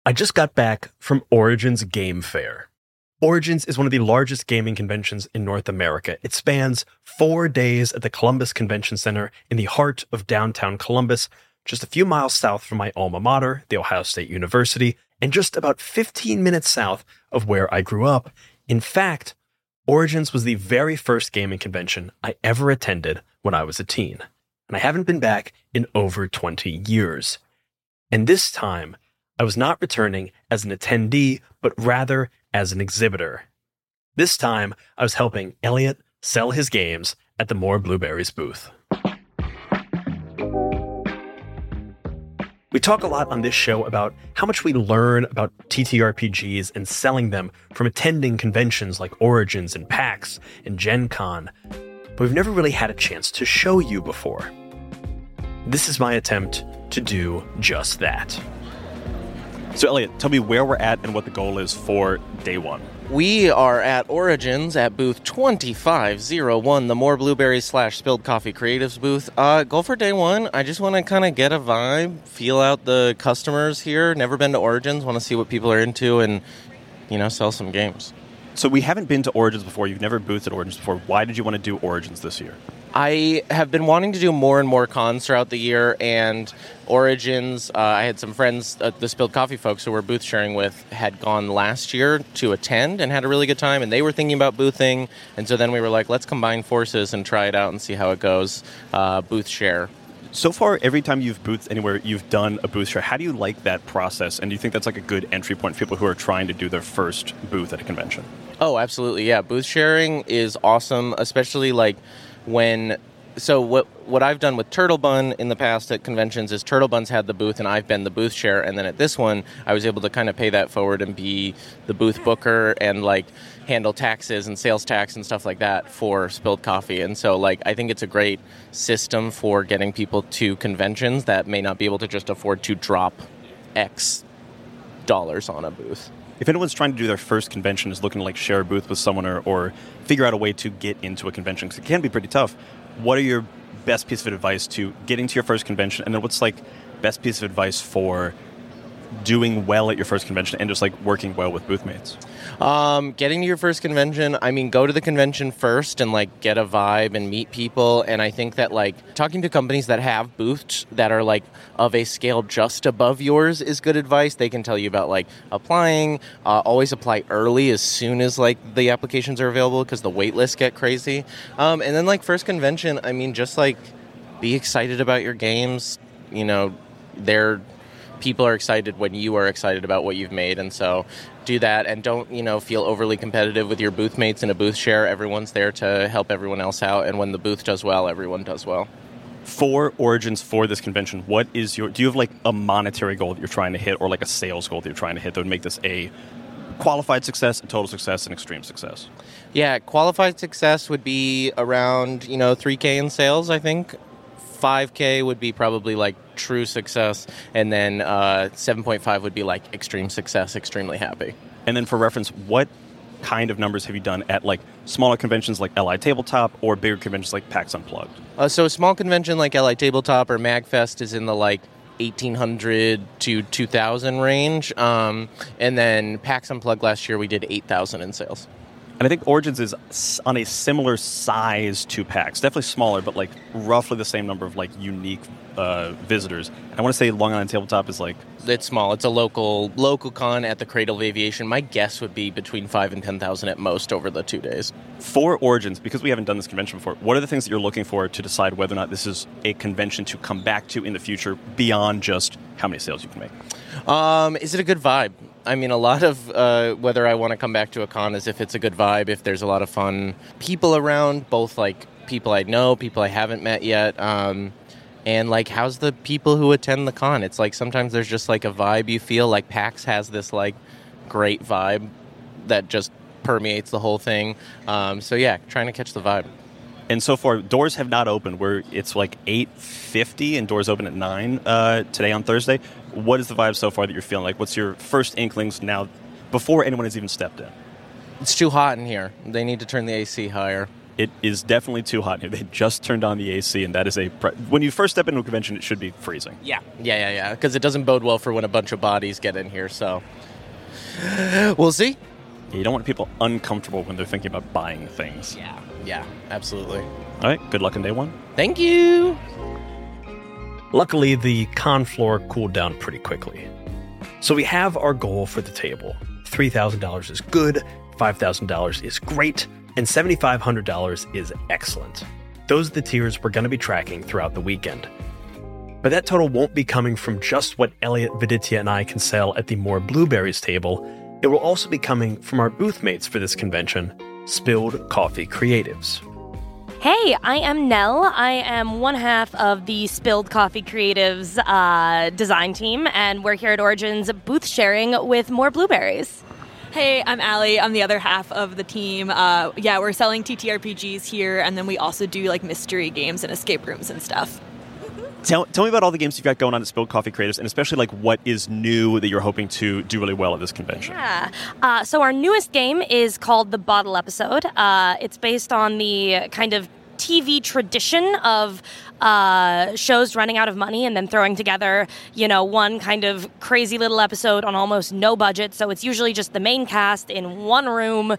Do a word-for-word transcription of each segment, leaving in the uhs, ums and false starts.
I just got back from Origins Game Fair. Origins is one of the largest gaming conventions in North America. It spans four days at the Columbus Convention Center in the heart of downtown Columbus, just a few miles south from my alma mater, The Ohio State University, and just about fifteen minutes south of where I grew up. In fact, Origins was the very first gaming convention I ever attended when I was a teen, and I haven't been back in over twenty years. And this time, I was not returning as an attendee, but rather as an exhibitor. This time, I was helping Elliot sell his games at the More Blueberries booth. We talk a lot on this show about how much we learn about T T R P Gs and selling them from attending conventions like Origins and PAX and Gen Con, but we've never really had a chance to show you before. This is my attempt to do just that. So, Elliot, tell me where we're at and what the goal is for day one. We are at Origins at booth twenty-five oh one, the More Blueberries slash Spilled Coffee Creatives booth. Uh, goal for day one, I just want to kind of get a vibe, feel out the customers here. Never been to Origins, want to see what people are into and, you know, sell some games. So we haven't been to Origins before. You've never boothed at Origins before. Why did you want to do Origins this year? I have been wanting to do more and more cons throughout the year, and Origins, uh, I had some friends, uh, the Spilled Coffee folks who we're booth sharing with, had gone last year to attend and had a really good time, and they were thinking about boothing, and so then we were like, let's combine forces and try it out and see how it goes, uh, booth share. So far, every time you've boothed anywhere, you've done a booth share. How do you like that process, and do you think that's like a good entry point for people who are trying to do their first booth at a convention? Oh, absolutely, yeah. Booth sharing is awesome, especially like when, so what what I've done with Turtle Bun in the past at conventions is Turtle Bun's had the booth and I've been the booth share, and then at this one I was able to kind of pay that forward and be the booth booker and like handle taxes and sales tax and stuff like that for Spilled Coffee. And so like I think it's a great system for getting people to conventions that may not be able to just afford to drop X dollars on a booth. If anyone's trying to do their first convention, is looking to like share a booth with someone or, or figure out a way to get into a convention, because it can be pretty tough, what are your best piece of advice to getting to your first convention? And then what's like best piece of advice for doing well at your first convention and just like working well with booth mates? Um, getting to your first convention, I mean, go to the convention first and like get a vibe and meet people. And I think that like talking to companies that have booths that are like of a scale just above yours is good advice. They can tell you about like applying, uh, always apply early as soon as like the applications are available because the wait lists get crazy. Um, and then like first convention, I mean, just like be excited about your games. You know, they're people are excited when you are excited about what you've made, and so do that, and don't, you know, feel overly competitive with your booth mates in a booth share. Everyone's there to help everyone else out, and when the booth does well, everyone does well. For Origins, for this convention, what is your, do you have like a monetary goal that you're trying to hit, or like a sales goal that you're trying to hit that would make this a qualified success, a total success, and extreme success? Yeah, qualified success would be around, you know, three K in sales, I think. five K would be probably like true success, and then uh, seven point five would be like extreme success, extremely happy. And then for reference, what kind of numbers have you done at like smaller conventions like L I Tabletop or bigger conventions like PAX Unplugged? Uh, so a small convention like L I Tabletop or MagFest is in the like eighteen hundred to two thousand range, um, and then PAX Unplugged last year we did eight thousand in sales. And I think Origins is on a similar size to PAX. Definitely smaller, but like roughly the same number of like unique uh, visitors. And I want to say Long Island Tabletop is like... It's small. It's a local local con at the Cradle of Aviation. My guess would be between five and ten thousand at most over the two days. For Origins, because we haven't done this convention before, what are the things that you're looking for to decide whether or not this is a convention to come back to in the future beyond just how many sales you can make? Um, is it a good vibe? I mean, a lot of uh, whether I want to come back to a con is if it's a good vibe, if there's a lot of fun people around, both like people I know, people I haven't met yet, um, and like how's the people who attend the con? It's like sometimes there's just like a vibe you feel, like PAX has this like great vibe that just permeates the whole thing. Um, so yeah, trying to catch the vibe. And so far, doors have not opened. Where it's like eight fifty and doors open at nine uh, today on Thursday. What is the vibe so far that you're feeling? Like, what's your first inklings now, before anyone has even stepped in? It's too hot in here. They need to turn the A C higher. It is definitely too hot here. They just turned on the A C, and that is a... Pre- when you first step into a convention, it should be freezing. Yeah, yeah, yeah, yeah, because it doesn't bode well for when a bunch of bodies get in here, so... We'll see. You don't want people uncomfortable when they're thinking about buying things. Yeah, yeah, absolutely. All right, good luck on day one. Thank you! Luckily, the con floor cooled down pretty quickly. So we have our goal for the table. three thousand dollars is good, five thousand dollars is great, and seven thousand five hundred dollars is excellent. Those are the tiers we're going to be tracking throughout the weekend. But that total won't be coming from just what Elliot, Viditya, and I can sell at the More Blueberries table. It will also be coming from our booth mates for this convention, Spilled Coffee Creatives. Hey, I am Nell. I am one half of the Spilled Coffee Creatives uh, design team, and we're here at Origins booth sharing with More Blueberries. Hey, I'm Allie. I'm the other half of the team. Uh, yeah, we're selling T T R P Gs here, and then we also do like mystery games and escape rooms and stuff. Tell, tell me about all the games you've got going on at Spilled Coffee Creatives, and especially like what is new that you're hoping to do really well at this convention. Yeah. Uh, so our newest game is called The Bottle Episode. Uh, it's based on the kind of T V tradition of uh, shows running out of money and then throwing together, you know, one kind of crazy little episode on almost no budget. So it's usually just the main cast in one room uh,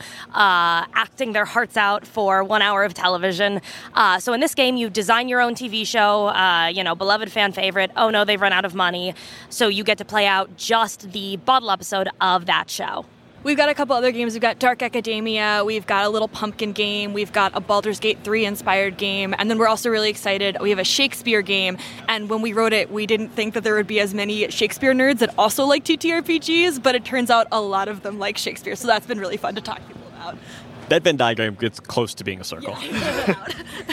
acting their hearts out for one hour of television. Uh, so in this game, you design your own T V show, uh, you know, beloved fan favorite. Oh no, they've run out of money. So you get to play out just the bottle episode of that show. We've got a couple other games. We've got Dark Academia, we've got a little pumpkin game, we've got a Baldur's Gate three inspired game, and then we're also really excited. We have a Shakespeare game, and when we wrote it, we didn't think that there would be as many Shakespeare nerds that also like T T R P Gs, but it turns out a lot of them like Shakespeare, so that's been really fun to talk to people about. That Venn diagram gets close to being a circle. Yeah.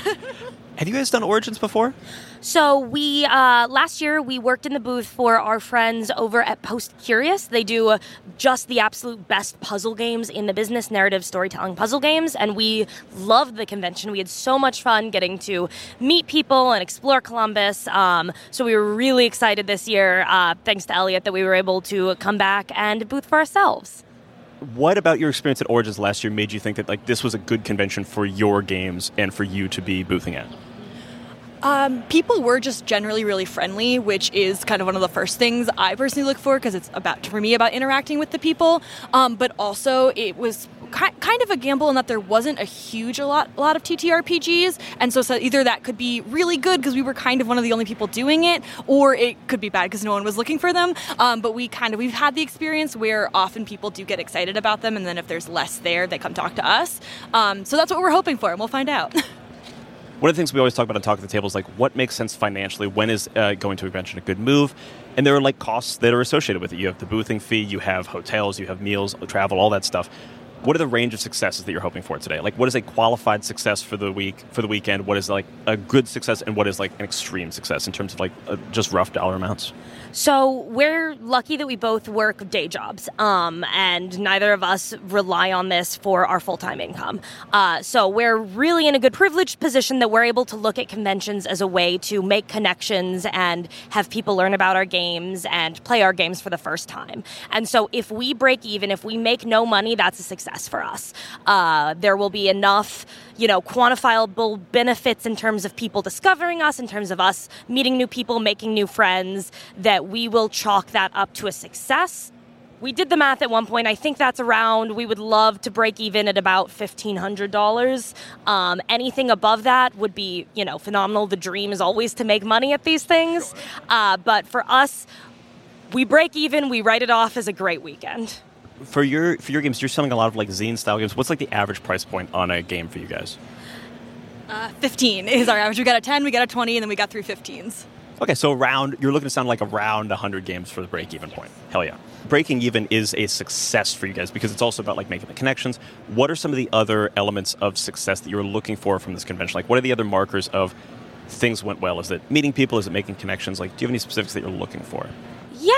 Have you guys done Origins before? So we, uh, last year, we worked in the booth for our friends over at Post Curious. They do uh, just the absolute best puzzle games in the business, narrative storytelling puzzle games, and we loved the convention. We had so much fun getting to meet people and explore Columbus. Um, so we were really excited this year, uh, thanks to Elliot, that we were able to come back and booth for ourselves. What about your experience at Origins last year made you think that like this was a good convention for your games and for you to be boothing at? Um, people were just generally really friendly, which is kind of one of the first things I personally look for because it's about, for me, about interacting with the people. Um, but also it was ki- kind of a gamble in that there wasn't a huge a lot, a lot of T T R P Gs. And so, so either that could be really good because we were kind of one of the only people doing it, or it could be bad because no one was looking for them. Um, but we kind of, we've had the experience where often people do get excited about them. And then if there's less there, they come talk to us. Um, so that's what we're hoping for, and we'll find out. One of the things we always talk about on Talk at the Table is like what makes sense financially, when is uh, going to a convention a good move, and there are like costs that are associated with it. You have the boothing fee, you have hotels, you have meals, travel, all that stuff. What are the range of successes that you're hoping for today? Like what is a qualified success for the week, for the weekend? What is like a good success, and what is like an extreme success in terms of like uh, just rough dollar amounts? So we're lucky that we both work day jobs, um, and neither of us rely on this for our full-time income. Uh, so we're really in a good privileged position that we're able to look at conventions as a way to make connections and have people learn about our games and play our games for the first time. And so if we break even, if we make no money, that's a success for us. Uh, there will be enough, you know, quantifiable benefits in terms of people discovering us, in terms of us meeting new people, making new friends, that we will chalk that up to a success. We did the math at one point. I think that's around, we would love to break even at about fifteen hundred dollars. Um, anything above that would be, you know, phenomenal. The dream is always to make money at these things. Uh, but for us, we break even, we write it off as a great weekend. For your for your games, you're selling a lot of like zine-style games. What's like the average price point on a game for you guys? Uh, fifteen is our average. We got a ten, we got a twenty, and then we got three fifteens. Okay, so around, you're looking to sound like around one hundred games for the break-even point. Hell yeah. Breaking even is a success for you guys because it's also about like making the connections. What are some of the other elements of success that you're looking for from this convention? Like what are the other markers of things went well? Is it meeting people? Is it making connections? Like, do you have any specifics that you're looking for? Yeah,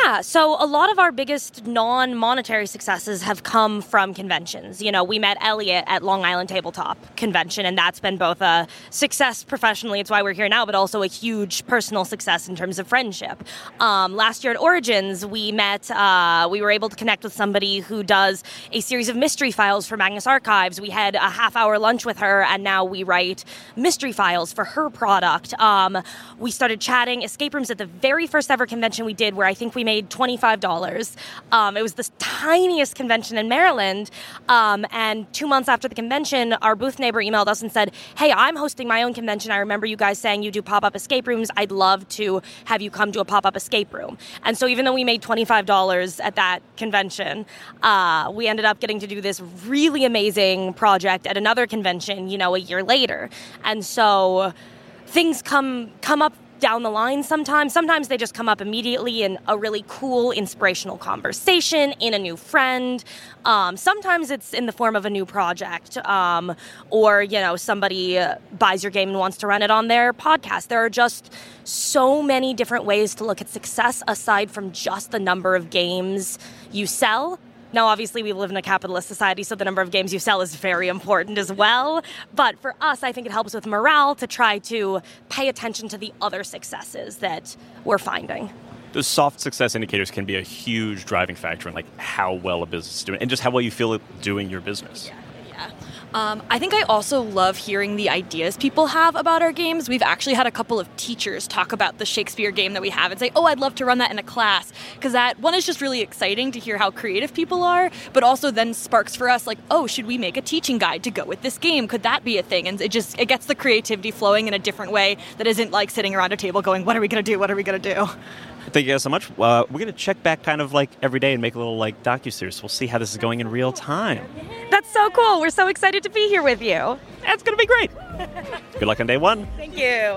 Yeah, so a lot of our biggest non-monetary successes have come from conventions. You know, we met Elliot at Long Island Tabletop Convention, and that's been both a success professionally, it's why we're here now, but also a huge personal success in terms of friendship. Um, last year at Origins, we met, uh, we were able to connect with somebody who does a series of mystery files for Magnus Archives. We had a half-hour lunch with her, and now we write mystery files for her product. Um, we started chatting escape rooms at the very first ever convention we did, where I think we made twenty-five dollars. Um, it was the tiniest convention in Maryland. Um, and two months after the convention, our booth neighbor emailed us and said, hey, I'm hosting my own convention. I remember you guys saying you do pop-up escape rooms. I'd love to have you come to a pop-up escape room. And so even though we made twenty-five dollars at that convention, uh, we ended up getting to do this really amazing project at another convention, you know, a year later. And so things come come up down the line sometimes. Sometimes they just come up immediately in a really cool, inspirational conversation, in a new friend. Um, sometimes it's in the form of a new project, um, or, you know, somebody uh, buys your game and wants to run it on their podcast. There are just so many different ways to look at success aside from just the number of games you sell. Now, obviously, we live in a capitalist society, so the number of games you sell is very important as well. But for us, I think it helps with morale to try to pay attention to the other successes that we're finding. Those soft success indicators can be a huge driving factor in like how well a business is doing and just how well you feel doing your business. Yeah. Yeah. Um, I think I also love hearing the ideas people have about our games. We've actually had a couple of teachers talk about the Shakespeare game that we have and say, oh, I'd love to run that in a class. Because that, one, is just really exciting to hear how creative people are, but also then sparks for us like, oh, should we make a teaching guide to go with this game? Could that be a thing? And it just, it gets the creativity flowing in a different way that isn't like sitting around a table going, what are we going to do? What are we going to do? Thank you guys so much. Uh, we're going to check back kind of like every day and make a little like docuseries. We'll see how this is going in real time. That's so cool. We're so excited to be here with you. That's going to be great. Good luck on day one. Thank you.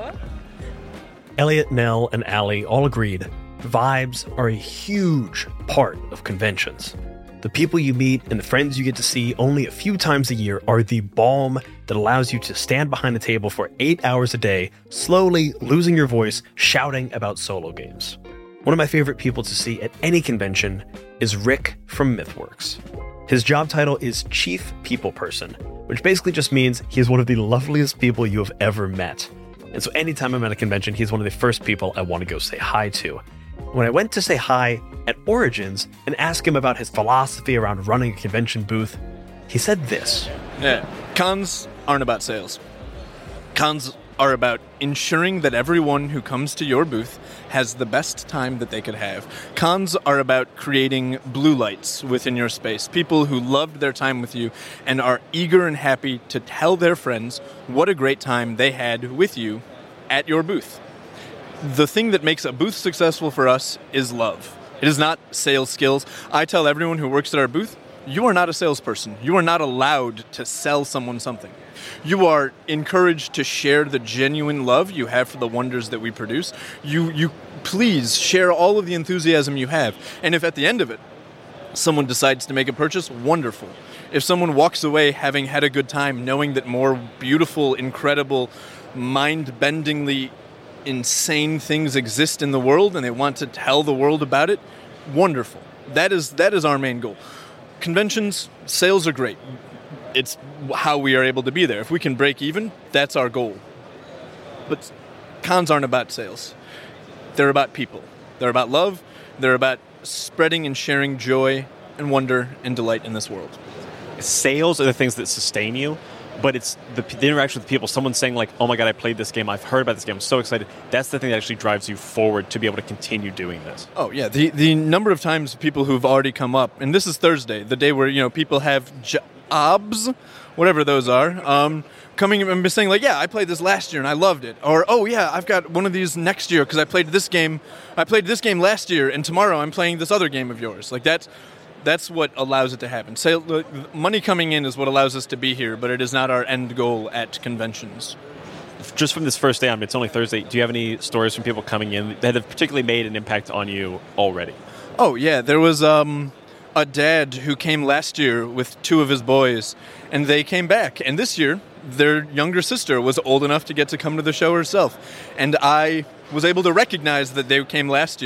Elliot, Nell, and Allie all agreed vibes are a huge part of conventions. The people you meet and the friends you get to see only a few times a year are the balm that allows you to stand behind the table for eight hours a day, slowly losing your voice, shouting about solo games. One of my favorite people to see at any convention is Rick from MythWorks. His job title is Chief People Person, which basically just means he is one of the loveliest people you have ever met. And so anytime I'm at a convention, he's one of the first people I want to go say hi to. When I went to say hi at Origins and ask him about his philosophy around running a convention booth, he said this. Yeah, cons aren't about sales. Cons are about ensuring that everyone who comes to your booth has the best time that they could have. Cons are about creating blue lights within your space. People who loved their time with you and are eager and happy to tell their friends what a great time they had with you at your booth. The thing that makes a booth successful for us is love. It is not sales skills. I tell everyone who works at our booth, you are not a salesperson. You are not allowed to sell someone something. You are encouraged to share the genuine love you have for the wonders that we produce. You, you please share all of the enthusiasm you have. And if at the end of it, someone decides to make a purchase, wonderful. If someone walks away having had a good time, knowing that more beautiful, incredible, mind-bendingly insane things exist in the world and they want to tell the world about it, wonderful. That is that is our main goal. Conventions, sales are great. It's how we are able to be there. If we can break even, that's our goal. But cons aren't about sales. They're about people. They're about love. They're about spreading and sharing joy and wonder and delight in this world. Sales are the things that sustain you, but it's the, the interaction with people. Someone saying like, oh my God, I played this game. I've heard about this game. I'm so excited. That's the thing that actually drives you forward to be able to continue doing this. Oh, yeah. The the number of times people who've already come up, and this is Thursday, the day where, you know, people have jobs, whatever those are, um, coming and saying like, yeah, I played this last year and I loved it. Or, oh, yeah, I've got one of these next year because I played this game. I played this game last year and tomorrow I'm playing this other game of yours. Like that's... That's what allows it to happen. So, money coming in is what allows us to be here, but it is not our end goal at conventions. Just from this first day on, it's only Thursday, do you have any stories from people coming in that have particularly made an impact on you already? Oh, yeah. There was um, a dad who came last year with two of his boys, and they came back. And this year, their younger sister was old enough to get to come to the show herself. And I was able to recognize that they came last year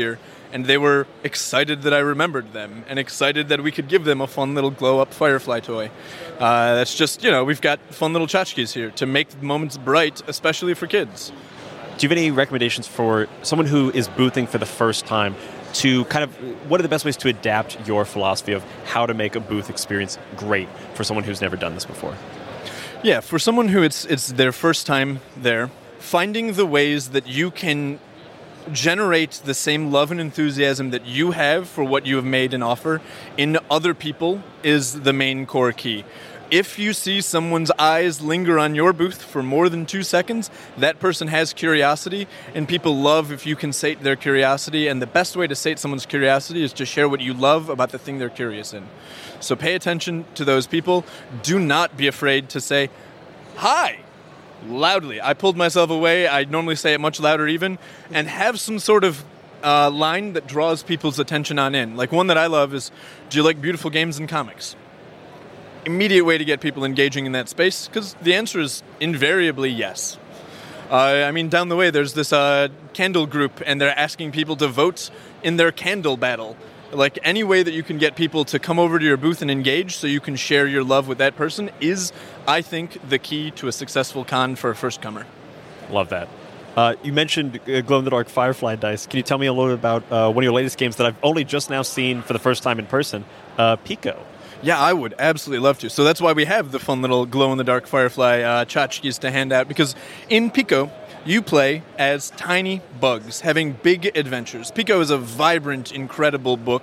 and they were excited that I remembered them and excited that we could give them a fun little glow-up Firefly toy. Uh, that's just, you know, we've got fun little tchotchkes here to make moments bright, especially for kids. Do you have any recommendations for someone who is boothing for the first time to kind of, what are the best ways to adapt your philosophy of how to make a booth experience great for someone who's never done this before? Yeah, for someone who it's it's their first time there, finding the ways that you can generate the same love and enthusiasm that you have for what you have made and offer in other people is the main core key. If you see someone's eyes linger on your booth for more than two seconds, that person has curiosity, and people love if you can sate their curiosity, and the best way to sate someone's curiosity is to share what you love about the thing they're curious in. So pay attention to those people. Do not be afraid to say, "Hi!" loudly. I pulled myself away. I normally say it much louder even, and have some sort of uh, line that draws people's attention on in. Like one that I love is, "Do you like beautiful games and comics?" Immediate way to get people engaging in that space, because the answer is invariably yes. Uh, I mean, down the way, there's this uh, candle group, and they're asking people to vote in their candle battle. Like, any way that you can get people to come over to your booth and engage so you can share your love with that person is, I think, the key to a successful con for a first-comer. Love that. Uh, you mentioned uh, glow-in-the-dark Firefly dice. Can you tell me a little bit about uh, one of your latest games that I've only just now seen for the first time in person, uh, Pico? Yeah, I would absolutely love to. So that's why we have the fun little glow-in-the-dark Firefly uh, tchotchkes to hand out, because in Pico, you play as tiny bugs having big adventures. Pico is a vibrant, incredible book.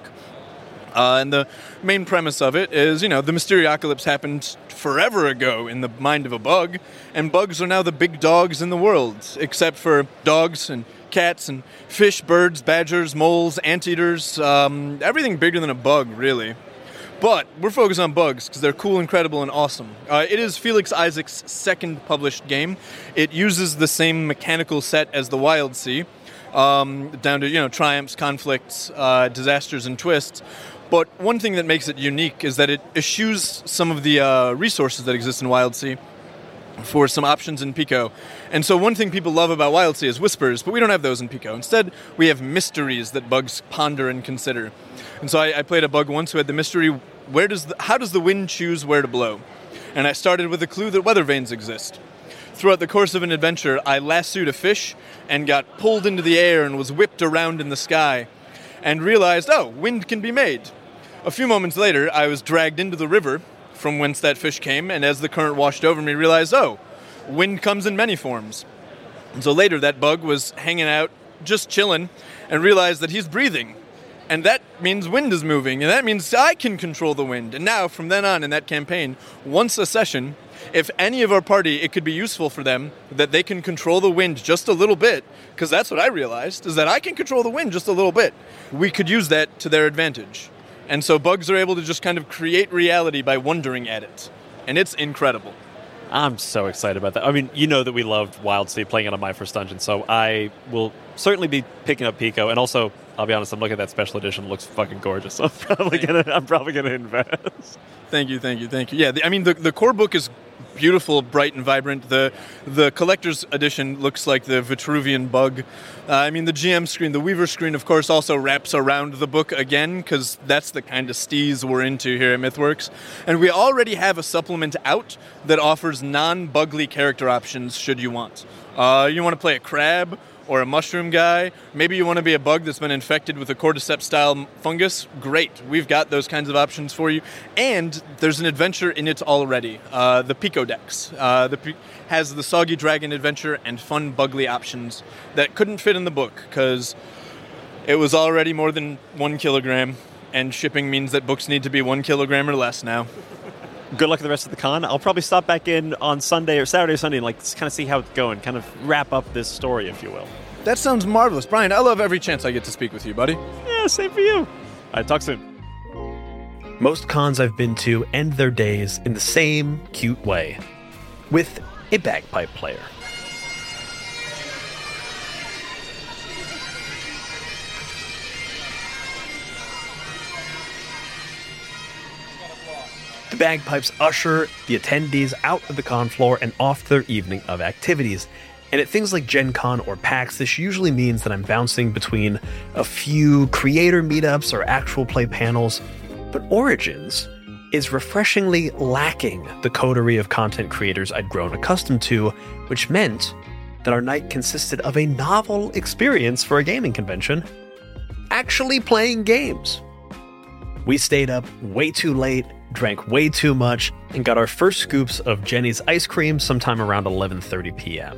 Uh, and the main premise of it is, you know, the Mysteriocalypse happened forever ago in the mind of a bug, and bugs are now the big dogs in the world, except for dogs and cats and fish, birds, badgers, moles, anteaters, um, everything bigger than a bug, really. But we're focused on bugs because they're cool, incredible, and awesome. Uh, it is Felix Isaac's second published game. It uses the same mechanical set as the Wild Sea, um, down to, you know, triumphs, conflicts, uh, disasters, and twists. But one thing that makes it unique is that it eschews some of the uh, resources that exist in Wild Sea for some options in Pico. And so one thing people love about Wild Sea is whispers, but we don't have those in Pico. Instead, we have mysteries that bugs ponder and consider. And so I, I played a bug once who had the mystery, where does the, how does the wind choose where to blow? And I started with the clue that weather vanes exist. Throughout the course of an adventure, I lassoed a fish and got pulled into the air and was whipped around in the sky and realized, oh, wind can be made. A few moments later, I was dragged into the river from whence that fish came, and as the current washed over me, realized, oh, wind comes in many forms. And so later, that bug was hanging out, just chilling, and realized that he's breathing. And that means wind is moving, and that means I can control the wind. And now, from then on in that campaign, once a session, if any of our party, it could be useful for them that they can control the wind just a little bit, because that's what I realized, is that I can control the wind just a little bit. We could use that to their advantage. And so bugs are able to just kind of create reality by wondering at it. And it's incredible. I'm so excited about that. I mean, you know that we loved Wild Sea playing it on My First Dungeon, so I will certainly be picking up Pico. And also, I'll be honest, I'm looking at that special edition. It looks fucking gorgeous. So I'm probably gonna, I'm probably gonna invest. Thank you, thank you, thank you. Yeah, the, I mean, the the core book is beautiful, bright, and vibrant. The the collector's edition looks like the Vitruvian bug. Uh, I mean, the G M screen, the Weaver screen, of course, also wraps around the book again, because that's the kind of steez we're into here at MythWorks. And we already have a supplement out that offers non-bugly character options should you want. Uh, you want to play a crab or a mushroom guy. Maybe you want to be a bug that's been infected with a cordyceps-style fungus. Great. We've got those kinds of options for you. And there's an adventure in it already. Uh, the Picodex. Uh, the P- has the Soggy Dragon adventure and fun bugly options that couldn't fit in the book because it was already more than one kilogram, and shipping means that books need to be one kilogram or less now. Good luck with the rest of the con. I'll probably stop back in on Sunday or Saturday or Sunday and like kind of see how it's going, kind of wrap up this story, if you will. That sounds marvelous. Brian, I love every chance I get to speak with you, buddy. Yeah, same for you. All right, talk soon. Most cons I've been to end their days in the same cute way, with a bagpipe player. The bagpipes usher the attendees out of the con floor and off their evening of activities. And at things like Gen Con or PAX, this usually means that I'm bouncing between a few creator meetups or actual play panels. But Origins is refreshingly lacking the coterie of content creators I'd grown accustomed to, which meant that our night consisted of a novel experience for a gaming convention, actually playing games. We stayed up way too late, drank way too much, and got our first scoops of Jenny's ice cream sometime around eleven thirty p.m.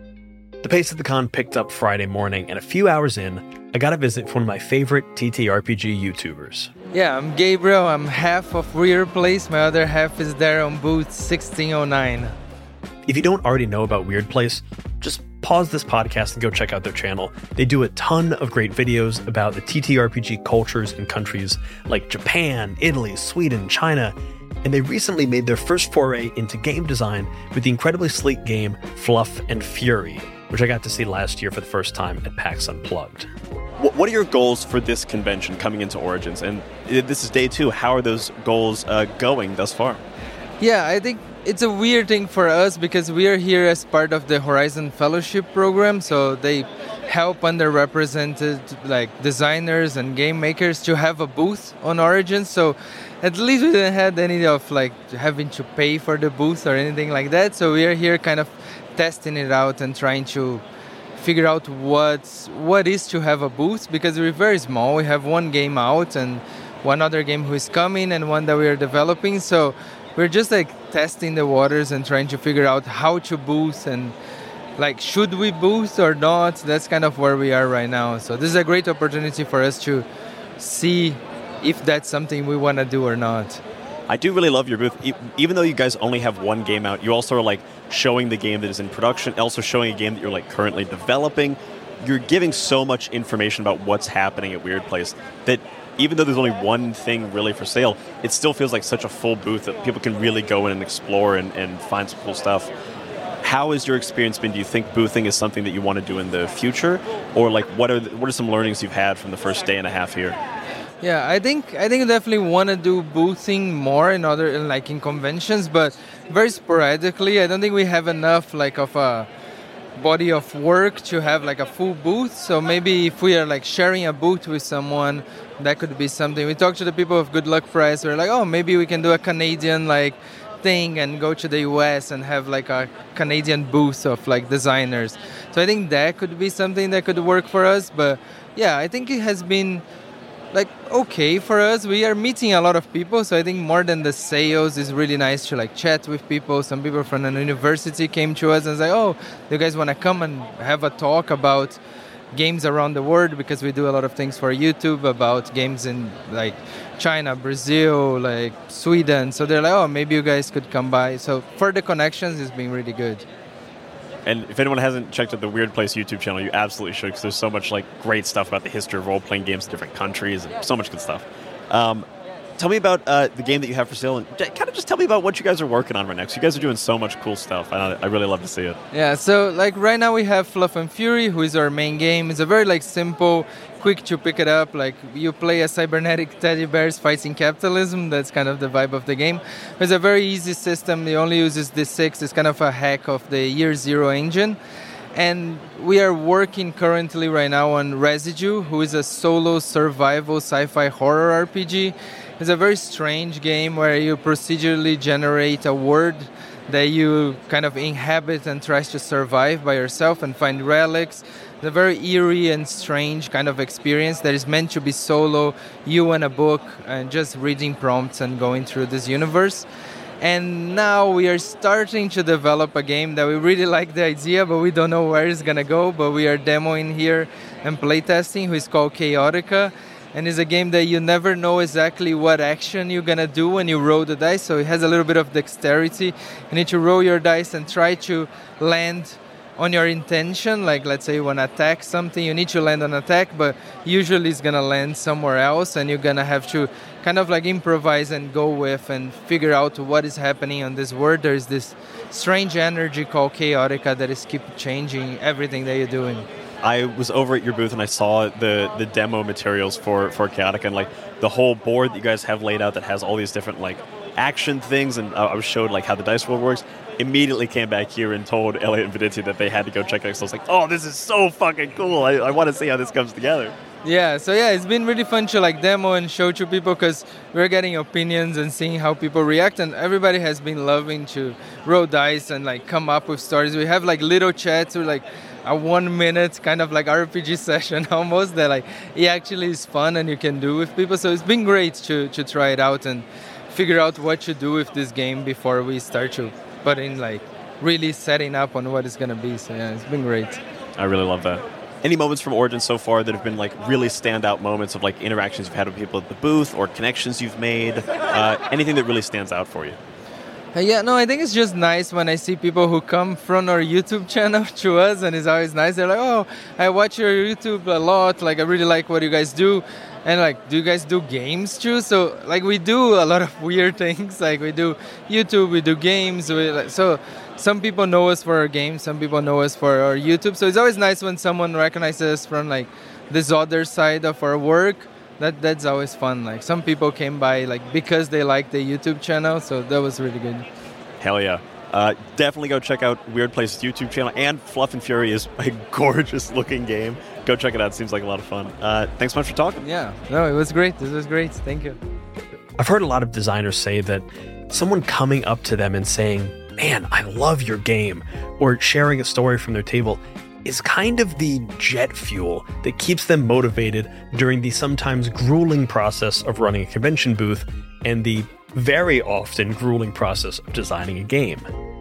The pace of the con picked up Friday morning, and a few hours in, I got a visit from one of my favorite T T R P G YouTubers. Yeah, I'm Gabriel. I'm half of Weird Place. My other half is there on booth sixteen oh nine. If you don't already know about Weird Place, just pause this podcast and go check out their channel. They do a ton of great videos about the T T R P G cultures in countries like Japan, Italy, Sweden, China, and they recently made their first foray into game design with the incredibly sleek game Fluff and Fury, which I got to see last year for the first time at PAX Unplugged. What are your goals for this convention coming into Origins? And this is day two. How are those goals uh, going thus far? Yeah, I think it's a weird thing for us because we are here as part of the Horizon Fellowship program, so they help underrepresented like designers and game makers to have a booth on Origins. So at least we didn't have any of like having to pay for the booth or anything like that. So we are here kind of testing it out and trying to figure out what's what is to have a booth, because we're very small. We have one game out and one other game who is coming and one that we are developing. So we're just like testing the waters and trying to figure out how to booth and like should we booth or not. That's kind of where we are right now. So this is a great opportunity for us to see if that's something we want to do or not. I do really love your booth. Even though you guys only have one game out, you also are like showing the game that is in production, also showing a game that you're like currently developing. You're giving so much information about what's happening at Weird Place that even though there's only one thing really for sale, it still feels like such a full booth that people can really go in and explore and, and find some cool stuff. How has your experience been? Do you think boothing is something that you want to do in the future? Or like what are the, what are some learnings you've had from the first day and a half here? Yeah, I think I think I definitely want to do boothing more in other like in conventions, but very sporadically. I don't think we have enough like of a body of work to have like a full booth. So maybe if we are like sharing a booth with someone, that could be something. We talked to the people of Good Luck Press. We're like, oh, maybe we can do a Canadian like thing and go to the U S and have like a Canadian booth of like designers. So I think that could be something that could work for us. But yeah, I think it has been like okay for us. We are meeting a lot of people, so I think more than the sales, it's really nice to like chat with people. Some people from the university came to us and said, oh, do you guys want to come and have a talk about games around the world, because we do a lot of things for YouTube about games in like China, Brazil, like Sweden. So they're like, oh, maybe you guys could come by. So for the connections, it's been really good. And if anyone hasn't checked out the Weird Place YouTube channel, you absolutely should, because there's so much like great stuff about the history of role-playing games in different countries and so much good stuff. Um, tell me about uh, the game that you have for sale, and kind of just tell me about what you guys are working on right now, because you guys are doing so much cool stuff. I, I really love to see it. Yeah, so like right now we have Fluff and Fury, who is our main game. It's a very like simple, quick to pick it up. Like you play a cybernetic teddy bears fighting capitalism. That's kind of the vibe of the game. It's a very easy system. It only uses D six. It's kind of a hack of the Year Zero engine. And we are working currently right now on Residue, who is a solo survival sci-fi horror R P G. It's a very strange game where you procedurally generate a world that you kind of inhabit and tries to survive by yourself and find relics. It's a very eerie and strange kind of experience that is meant to be solo, you and a book, and just reading prompts and going through this universe. And now we are starting to develop a game that we really like the idea, but we don't know where it's going to go. But we are demoing here and playtesting, who is called Chaotica. And it's a game that you never know exactly what action you're going to do when you roll the dice. So it has a little bit of dexterity. You need to roll your dice and try to land on your intention. Like, let's say you want to attack something, you need to land on attack, but usually it's going to land somewhere else, and you're going to have to kind of like improvise and go with and figure out what is happening on this world. There's this strange energy called Chaotica that is keep changing everything that you're doing. I was over at your booth and I saw the the demo materials for for Chaotica, and like the whole board that you guys have laid out that has all these different like action things, and I was showed like how the dice roll works. Immediately came back here and told Elliot and Venezia that they had to go check it out. So I was like, oh, this is so fucking cool. I, I want to see how this comes together. Yeah, so yeah, it's been really fun to like demo and show to people because we're getting opinions and seeing how people react, and everybody has been loving to roll dice and like come up with stories. We have like little chats with like a one minute kind of like R P G session almost that like it actually is fun and you can do with people. So it's been great to, to try it out and figure out what to do with this game before we start to put in like really setting up on what it's going to be. So yeah, it's been great. I really love that. Any moments from Origins so far that have been like really standout moments of like interactions you've had with people at the booth or connections you've made? Uh, anything that really stands out for you? Uh, yeah, no, I think it's just nice when I see people who come from our YouTube channel to us, and it's always nice. They're like, oh, I watch your YouTube a lot. Like, I really like what you guys do. And like, do you guys do games too? So like, we do a lot of weird things. Like, we do YouTube, we do games. We, like, so some people know us for our games, some people know us for our YouTube. So it's always nice when someone recognizes us from like this other side of our work. That that's always fun. Like some people came by like because they like the YouTube channel, so that was really good. Hell yeah. Uh, definitely go check out Weird Place's YouTube channel, and Fluff and Fury is a gorgeous looking game. Go check it out. It seems like a lot of fun. Uh, thanks so much for talking. Yeah, no, it was great. This was great. Thank you. I've heard a lot of designers say that someone coming up to them and saying, man, I love your game, or sharing a story from their table is kind of the jet fuel that keeps them motivated during the sometimes grueling process of running a convention booth and the very often grueling process of designing a game.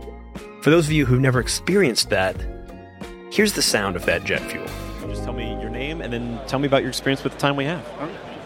For those of you who've never experienced that, here's the sound of that jet fuel. Just tell me your name and then tell me about your experience with the time we have.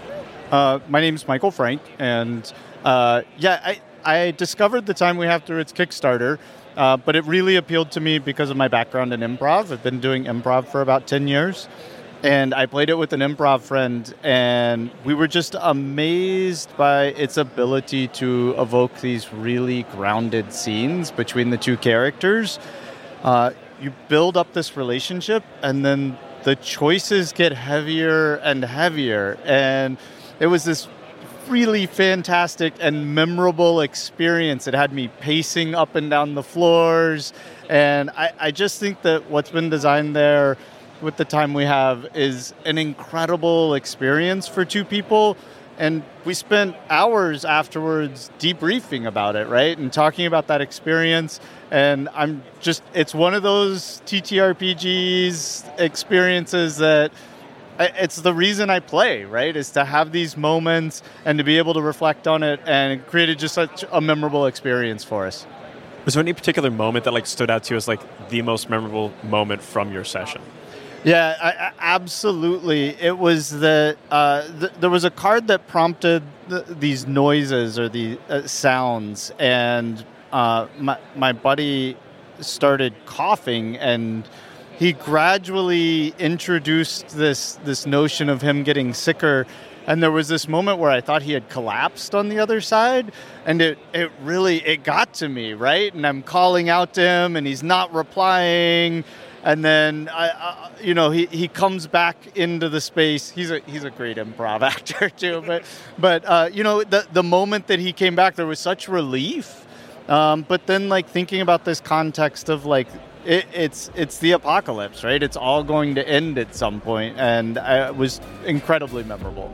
Uh, my name's Michael Frank, and uh, yeah, I, I discovered the time we have through its Kickstarter. Uh, but it really appealed to me because of my background in improv. I've been doing improv for about ten years. And I played it with an improv friend, and we were just amazed by its ability to evoke these really grounded scenes between the two characters. Uh, you build up this relationship, and then the choices get heavier and heavier. And it was this really fantastic and memorable experience. It had me pacing up and down the floors, and I, I just think that what's been designed there with the time we have is an incredible experience for two people. And we spent hours afterwards debriefing about it, right? And talking about that experience. And I'm just, it's one of those T T R P Gs experiences that it's the reason I play, right? Is to have these moments and to be able to reflect on it, and it created just such a memorable experience for us. Was there any particular moment that like stood out to you as like the most memorable moment from your session? Yeah, I, I, absolutely. It was that uh, th- there was a card that prompted th- these noises or the uh, sounds, and uh, my my buddy started coughing, and he gradually introduced this this notion of him getting sicker. And there was this moment where I thought he had collapsed on the other side, and it, it really, it got to me, right? And I'm calling out to him, and he's not replying. And then, I, I, you know, he, he comes back into the space. He's a he's a great improv actor too. But but uh, you know, the the moment that he came back, there was such relief. Um, but then, like thinking about this context of like it, it's it's the apocalypse, right? It's all going to end at some point, and I, it was incredibly memorable.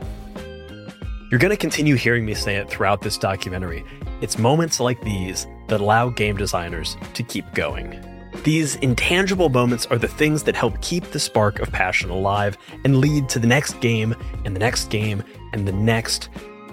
You're going to continue hearing me say it throughout this documentary. It's moments like these that allow game designers to keep going. These intangible moments are the things that help keep the spark of passion alive and lead to the next game and the next game and the next.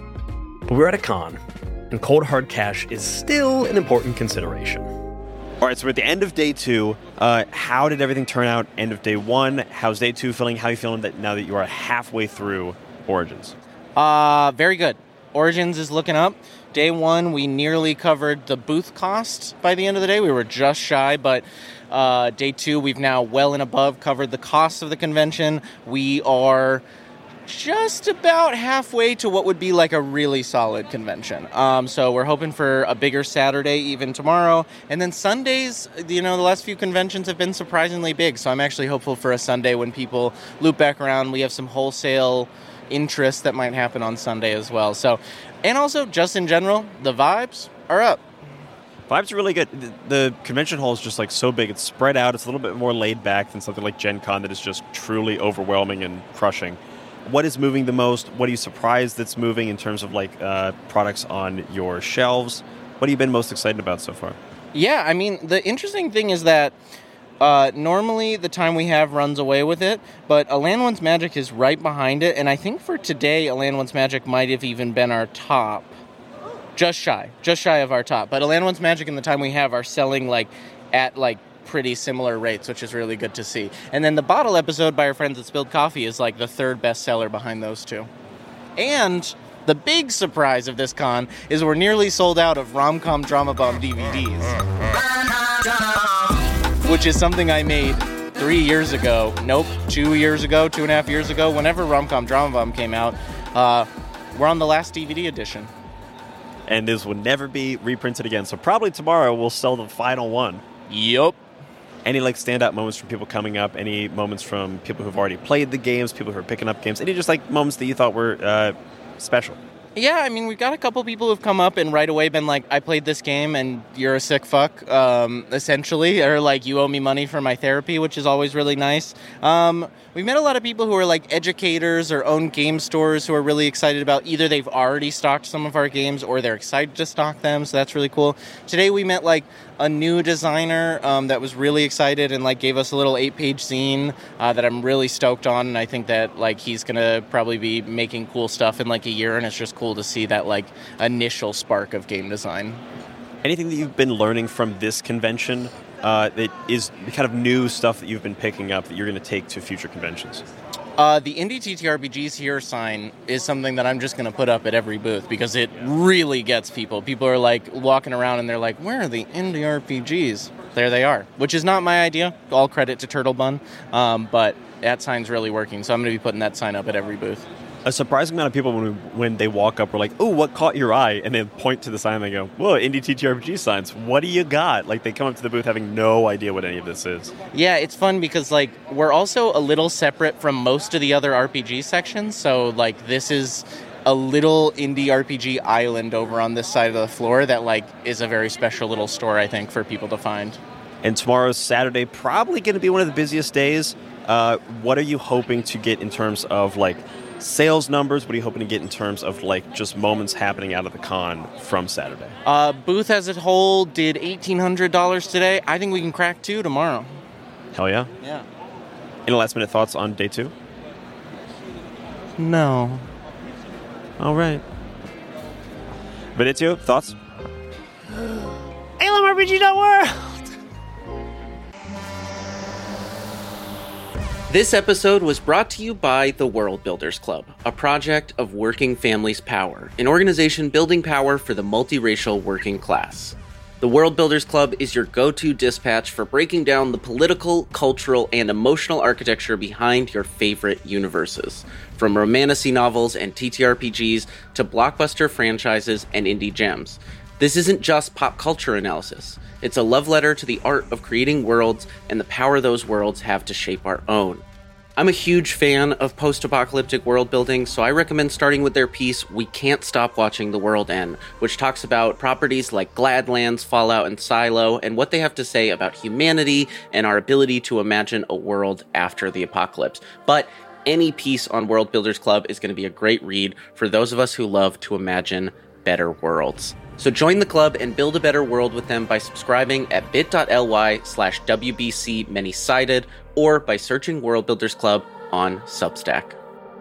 But we're at a con, and cold hard cash is still an important consideration. All right, so we're at the end of day two. Uh, how did everything turn out end of day one? How's day two feeling? How are you feeling that now that you are halfway through Origins? Uh, very good. Origins is looking up. Day one, we nearly covered the booth cost by the end of the day. We were just shy, but uh, day two, we've now well and above covered the cost of the convention. We are just about halfway to what would be like a really solid convention. Um, so we're hoping for a bigger Saturday even tomorrow. And then Sundays, you know, the last few conventions have been surprisingly big. So I'm actually hopeful for a Sunday when people loop back around. We have some wholesale interest that might happen on Sunday as well. So, and also just in general, the vibes are up. Vibes are really good. The, the convention hall is just like so big. It's spread out. It's a little bit more laid back than something like Gen Con that is just truly overwhelming and crushing. What is moving the most? What are you surprised that's moving in terms of like uh, products on your shelves? What have you been most excited about so far? Yeah, I mean, the interesting thing is that uh, normally the time we have runs away with it, but A Land Once Magic is right behind it, and I think for today, A Land Once Magic might have even been our top. Just shy. Just shy of our top. But A Land Once Magic and the time we have are selling like at like pretty similar rates, which is really good to see. And then the bottle episode by our friends at Spilled Coffee is like the third best seller behind those two. And the big surprise of this con is we're nearly sold out of Rom-Com Drama Bomb D V Ds. Which is something I made three years ago. Nope, two years ago, two and a half years ago. Whenever Rom-Com Drama Bomb came out, uh, we're on the last D V D edition. And this will never be reprinted again. So probably tomorrow we'll sell the final one. Yup. Any like standout moments from people coming up? Any moments from people who've already played the games? People who are picking up games? Any just like moments that you thought were uh, special? Yeah, I mean, we've got a couple people who've come up and right away been like, I played this game and you're a sick fuck, um, essentially. Or like, you owe me money for my therapy, which is always really nice. Um, we've met a lot of people who are like educators or own game stores who are really excited about either they've already stocked some of our games or they're excited to stock them. So that's really cool. Today we met like a new designer um, that was really excited and like gave us a little eight-page zine uh, that I'm really stoked on. And I think that like he's going to probably be making cool stuff in like a year, and it's just cool to see that like initial spark of game design. Anything that you've been learning from this convention uh, that is kind of new stuff that you've been picking up that you're going to take to future conventions? Uh, the Indie T T R P Gs here sign is something that I'm just going to put up at every booth because it really gets people. People are like walking around and they're like, where are the Indie R P Gs? There they are, which is not my idea. All credit to Turtle Bun, um, but that sign's really working. So I'm going to be putting that sign up at every booth. A surprising amount of people, when we, when they walk up, are like, "Oh, what caught your eye?" And they point to the sign and they go, "Whoa, Indie T T R P G signs. What do you got?" Like, they come up to the booth having no idea what any of this is. Yeah, it's fun because, like, we're also a little separate from most of the other R P G sections. So, like, this is a little indie R P G island over on this side of the floor that, like, is a very special little store, I think, for people to find. And tomorrow's Saturday, probably going to be one of the busiest days. Uh, what are you hoping to get in terms of, like, sales numbers? What are you hoping to get in terms of like just moments happening out of the con from Saturday? Uh, booth as a whole did eighteen hundred dollars today. I think we can crack two tomorrow. Hell yeah. Yeah. Any last minute thoughts on day two? No. All right. Venitio, thoughts? A L M R P G dot world! This episode was brought to you by the World Builders Club, a project of Working Families Power, an organization building power for the multiracial working class. The World Builders Club is your go-to dispatch for breaking down the political, cultural, and emotional architecture behind your favorite universes, from romantasy novels and T T R P Gs to blockbuster franchises and indie gems. This isn't just pop culture analysis. It's a love letter to the art of creating worlds and the power those worlds have to shape our own. I'm a huge fan of post-apocalyptic world building, so I recommend starting with their piece, We Can't Stop Watching the World End, which talks about properties like Gladlands, Fallout, and Silo, and what they have to say about humanity and our ability to imagine a world after the apocalypse. But any piece on World Builders Club is going to be a great read for those of us who love to imagine better worlds. So join the club and build a better world with them by subscribing at bit.ly slash WBC Many-Sided or by searching World Builders Club on Substack.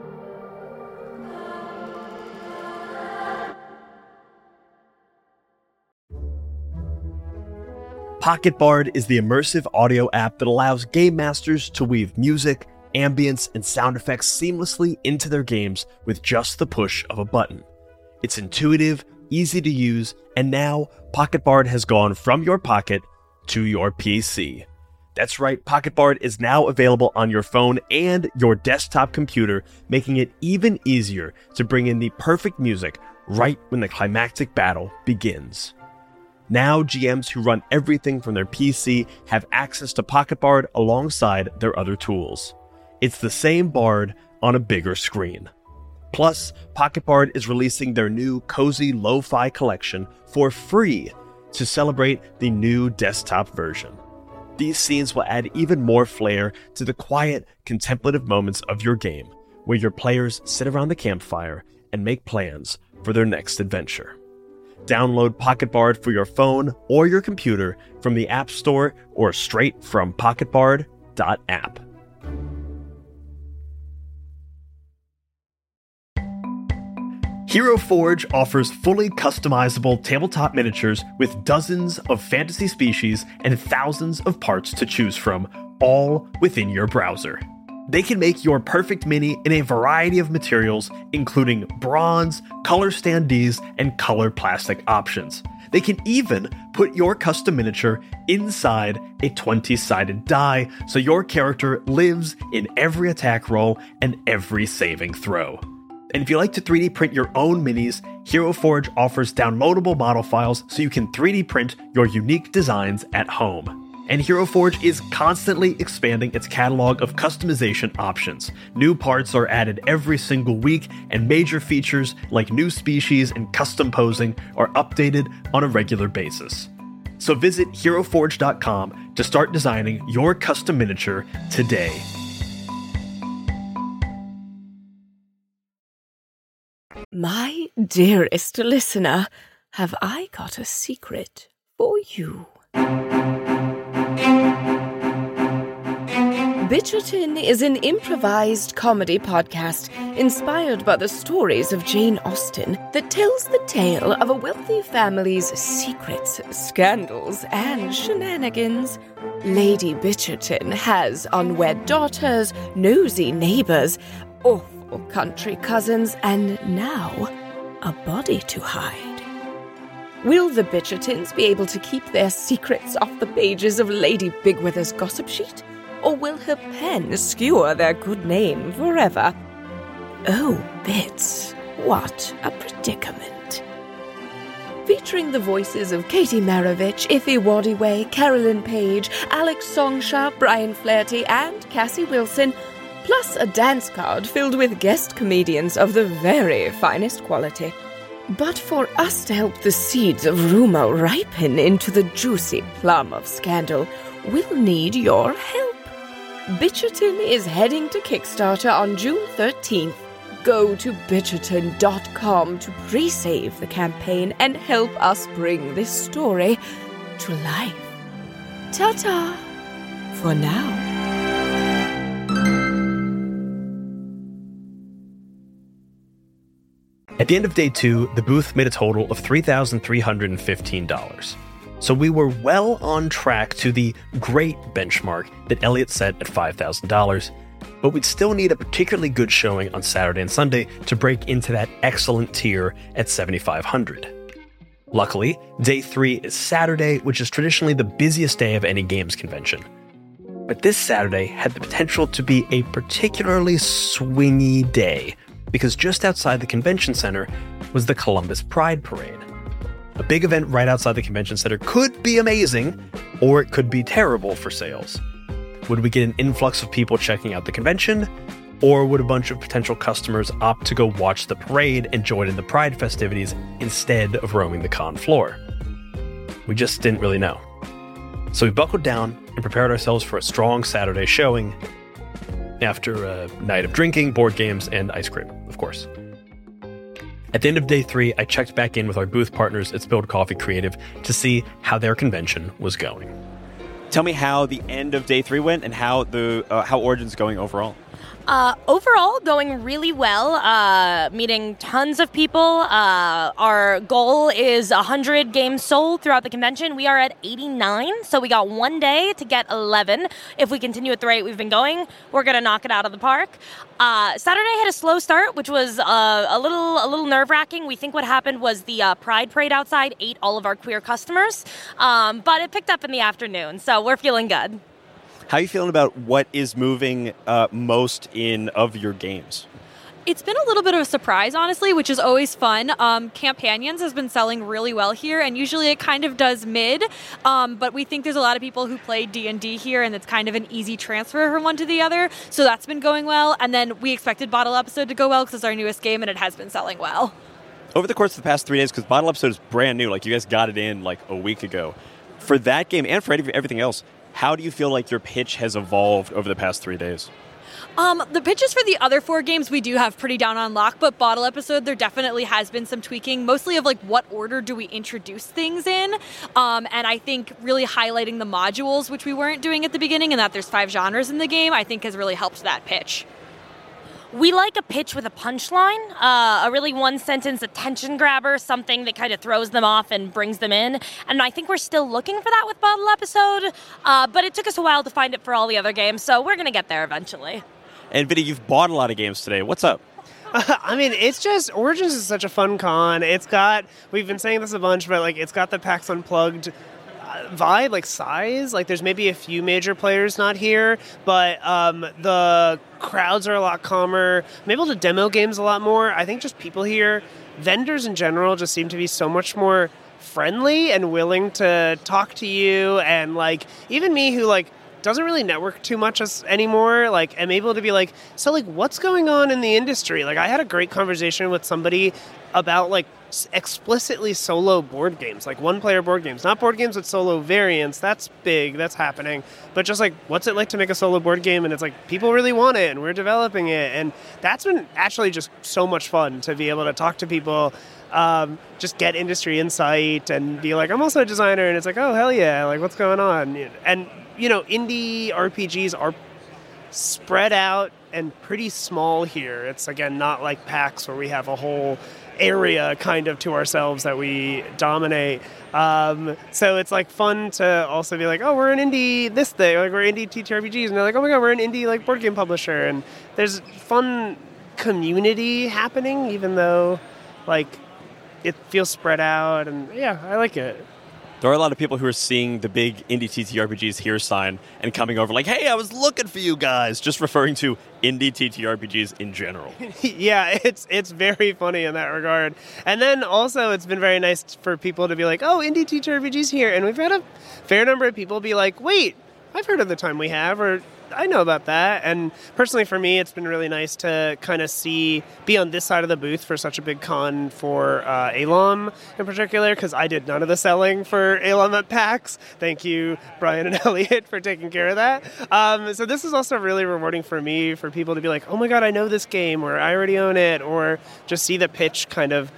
Pocket Bard is the immersive audio app that allows game masters to weave music, ambience, and sound effects seamlessly into their games with just the push of a button. It's intuitive, easy to use, and now Pocket Bard has gone from your pocket to your P C. That's right, Pocket Bard is now available on your phone and your desktop computer, making it even easier to bring in the perfect music right when the climactic battle begins. Now, G Ms who run everything from their P C have access to Pocket Bard alongside their other tools. It's the same Bard on a bigger screen. Plus, Pocket Bard is releasing their new Cozy Lo-Fi collection for free to celebrate the new desktop version. These scenes will add even more flair to the quiet, contemplative moments of your game, where your players sit around the campfire and make plans for their next adventure. Download Pocket Bard for your phone or your computer from the App Store or straight from pocket bard dot app. Hero Forge offers fully customizable tabletop miniatures with dozens of fantasy species and thousands of parts to choose from, all within your browser. They can make your perfect mini in a variety of materials, including bronze, color standees, and color plastic options. They can even put your custom miniature inside a twenty-sided die, so your character lives in every attack roll and every saving throw. And if you like to three D print your own minis, Hero Forge offers downloadable model files so you can three D print your unique designs at home. And Hero Forge is constantly expanding its catalog of customization options. New parts are added every single week, and major features like new species and custom posing are updated on a regular basis. So visit hero forge dot com to start designing your custom miniature today. My dearest listener, have I got a secret for you? Bitcherton is an improvised comedy podcast inspired by the stories of Jane Austen that tells the tale of a wealthy family's secrets, scandals, and shenanigans. Lady Bitcherton has unwed daughters, nosy neighbors, awful country cousins, and now a body to hide. Will the Bitchertons be able to keep their secrets off the pages of Lady Bigwither's gossip sheet? Or will her pen skewer their good name forever? Oh, Bits, what a predicament. Featuring the voices of Katie Maravich, Iffy Waddiway, Carolyn Page, Alex Songsha, Brian Flaherty, and Cassie Wilson, plus a dance card filled with guest comedians of the very finest quality. But for us to help the seeds of rumor ripen into the juicy plum of scandal, we'll need your help. Bitcherton is heading to Kickstarter on June thirteenth. Go to bitcherton dot com to pre-save the campaign and help us bring this story to life. Ta-ta for now. At the end of day two, the booth made a total of three thousand three hundred fifteen dollars. So we were well on track to the great benchmark that Elliot set at five thousand dollars, but we'd still need a particularly good showing on Saturday and Sunday to break into that excellent tier at seven thousand five hundred dollars. Luckily, day three is Saturday, which is traditionally the busiest day of any games convention. But this Saturday had the potential to be a particularly swingy day, because just outside the convention center was the Columbus Pride Parade. A big event right outside the convention center could be amazing, or it could be terrible for sales. Would we get an influx of people checking out the convention, or would a bunch of potential customers opt to go watch the parade and join in the Pride festivities instead of roaming the con floor? We just didn't really know. So we buckled down and prepared ourselves for a strong Saturday showing after a night of drinking, board games, and ice cream, of course. At the end of day three, I checked back in with our booth partners at Spilled Coffee Creative to see how their convention was going. Tell me how the end of day three went and how the uh, how Origin's going overall. Uh, overall, going really well, uh, meeting tons of people. Uh, our goal is one hundred games sold throughout the convention. We are at eighty-nine, so we got one day to get eleven. If we continue at the rate we've been going, we're going to knock it out of the park. Uh, Saturday had a slow start, which was uh, a little a little nerve-wracking. We think what happened was the uh, Pride Parade outside ate all of our queer customers, um, but it picked up in the afternoon, so we're feeling good. How are you feeling about what is moving uh, most in of your games? It's been a little bit of a surprise, honestly, which is always fun. Um, Companions has been selling really well here, and usually it kind of does mid, um, but we think there's a lot of people who play D and D here, and it's kind of an easy transfer from one to the other, so that's been going well. And then we expected Bottle Episode to go well because it's our newest game, and it has been selling well. Over the course of the past three days, because Bottle Episode is brand new, like you guys got it in like a week ago, for that game and for everything else, how do you feel like your pitch has evolved over the past three days? Um, the pitches for the other four games we do have pretty down on lock, but Bottle Episode, there definitely has been some tweaking, mostly of like what order do we introduce things in, um, and I think really highlighting the modules, which we weren't doing at the beginning, and that there's five genres in the game, I think has really helped that pitch. We like a pitch with a punchline, uh, a really one-sentence attention grabber, something that kind of throws them off and brings them in. And I think we're still looking for that with Bottle Episode, uh, but it took us a while to find it for all the other games, so we're going to get there eventually. And Vinny, you've bought a lot of games today. What's up? Uh, I mean, it's just, Origins is such a fun con. It's got, we've been saying this a bunch, but like, it's got the PAX Unplugged vibe, like size. Like, there's maybe a few major players not here, but um, the crowds are a lot calmer. I'm able to demo games a lot more. I think just people here, vendors in general, just seem to be so much more friendly and willing to talk to you. And like, even me who like, doesn't really network too much as anymore, like, I'm able to be like, so, like, what's going on in the industry? Like, I had a great conversation with somebody about, like, explicitly solo board games, like one-player board games. Not board games with solo variants. That's big. That's happening. But just, like, what's it like to make a solo board game? And it's like, people really want it, and we're developing it. And that's been actually just so much fun to be able to talk to people, um, just get industry insight, and be like, I'm also a designer. And it's like, oh, hell yeah. Like, what's going on? And you know, indie R P Gs are spread out and pretty small here. It's, again, not like PAX where we have a whole area kind of to ourselves that we dominate. Um, so it's, like, fun to also be like, oh, we're an indie this thing. Like, we're indie T T R P Gs. And they're like, oh, my God, we're an indie, like, board game publisher. And there's fun community happening, even though, like, it feels spread out. And, yeah, I like it. There are a lot of people who are seeing the big indie T T R P Gs here sign and coming over like, hey, I was looking for you guys, just referring to indie T T R P Gs in general. Yeah, it's it's very funny in that regard. And then also it's been very nice for people to be like, oh, indie T T R P Gs here. And we've had a fair number of people be like, wait, I've heard of the time we have, or I know about that. And personally for me, it's been really nice to kind of see, be on this side of the booth for such a big con for uh, A L O M in particular, because I did none of the selling for A L O M at PAX. Thank you, Brian and Elliot, for taking care of that. Um, so this is also really rewarding for me, for people to be like, oh my God, I know this game, or I already own it, or just see the pitch kind of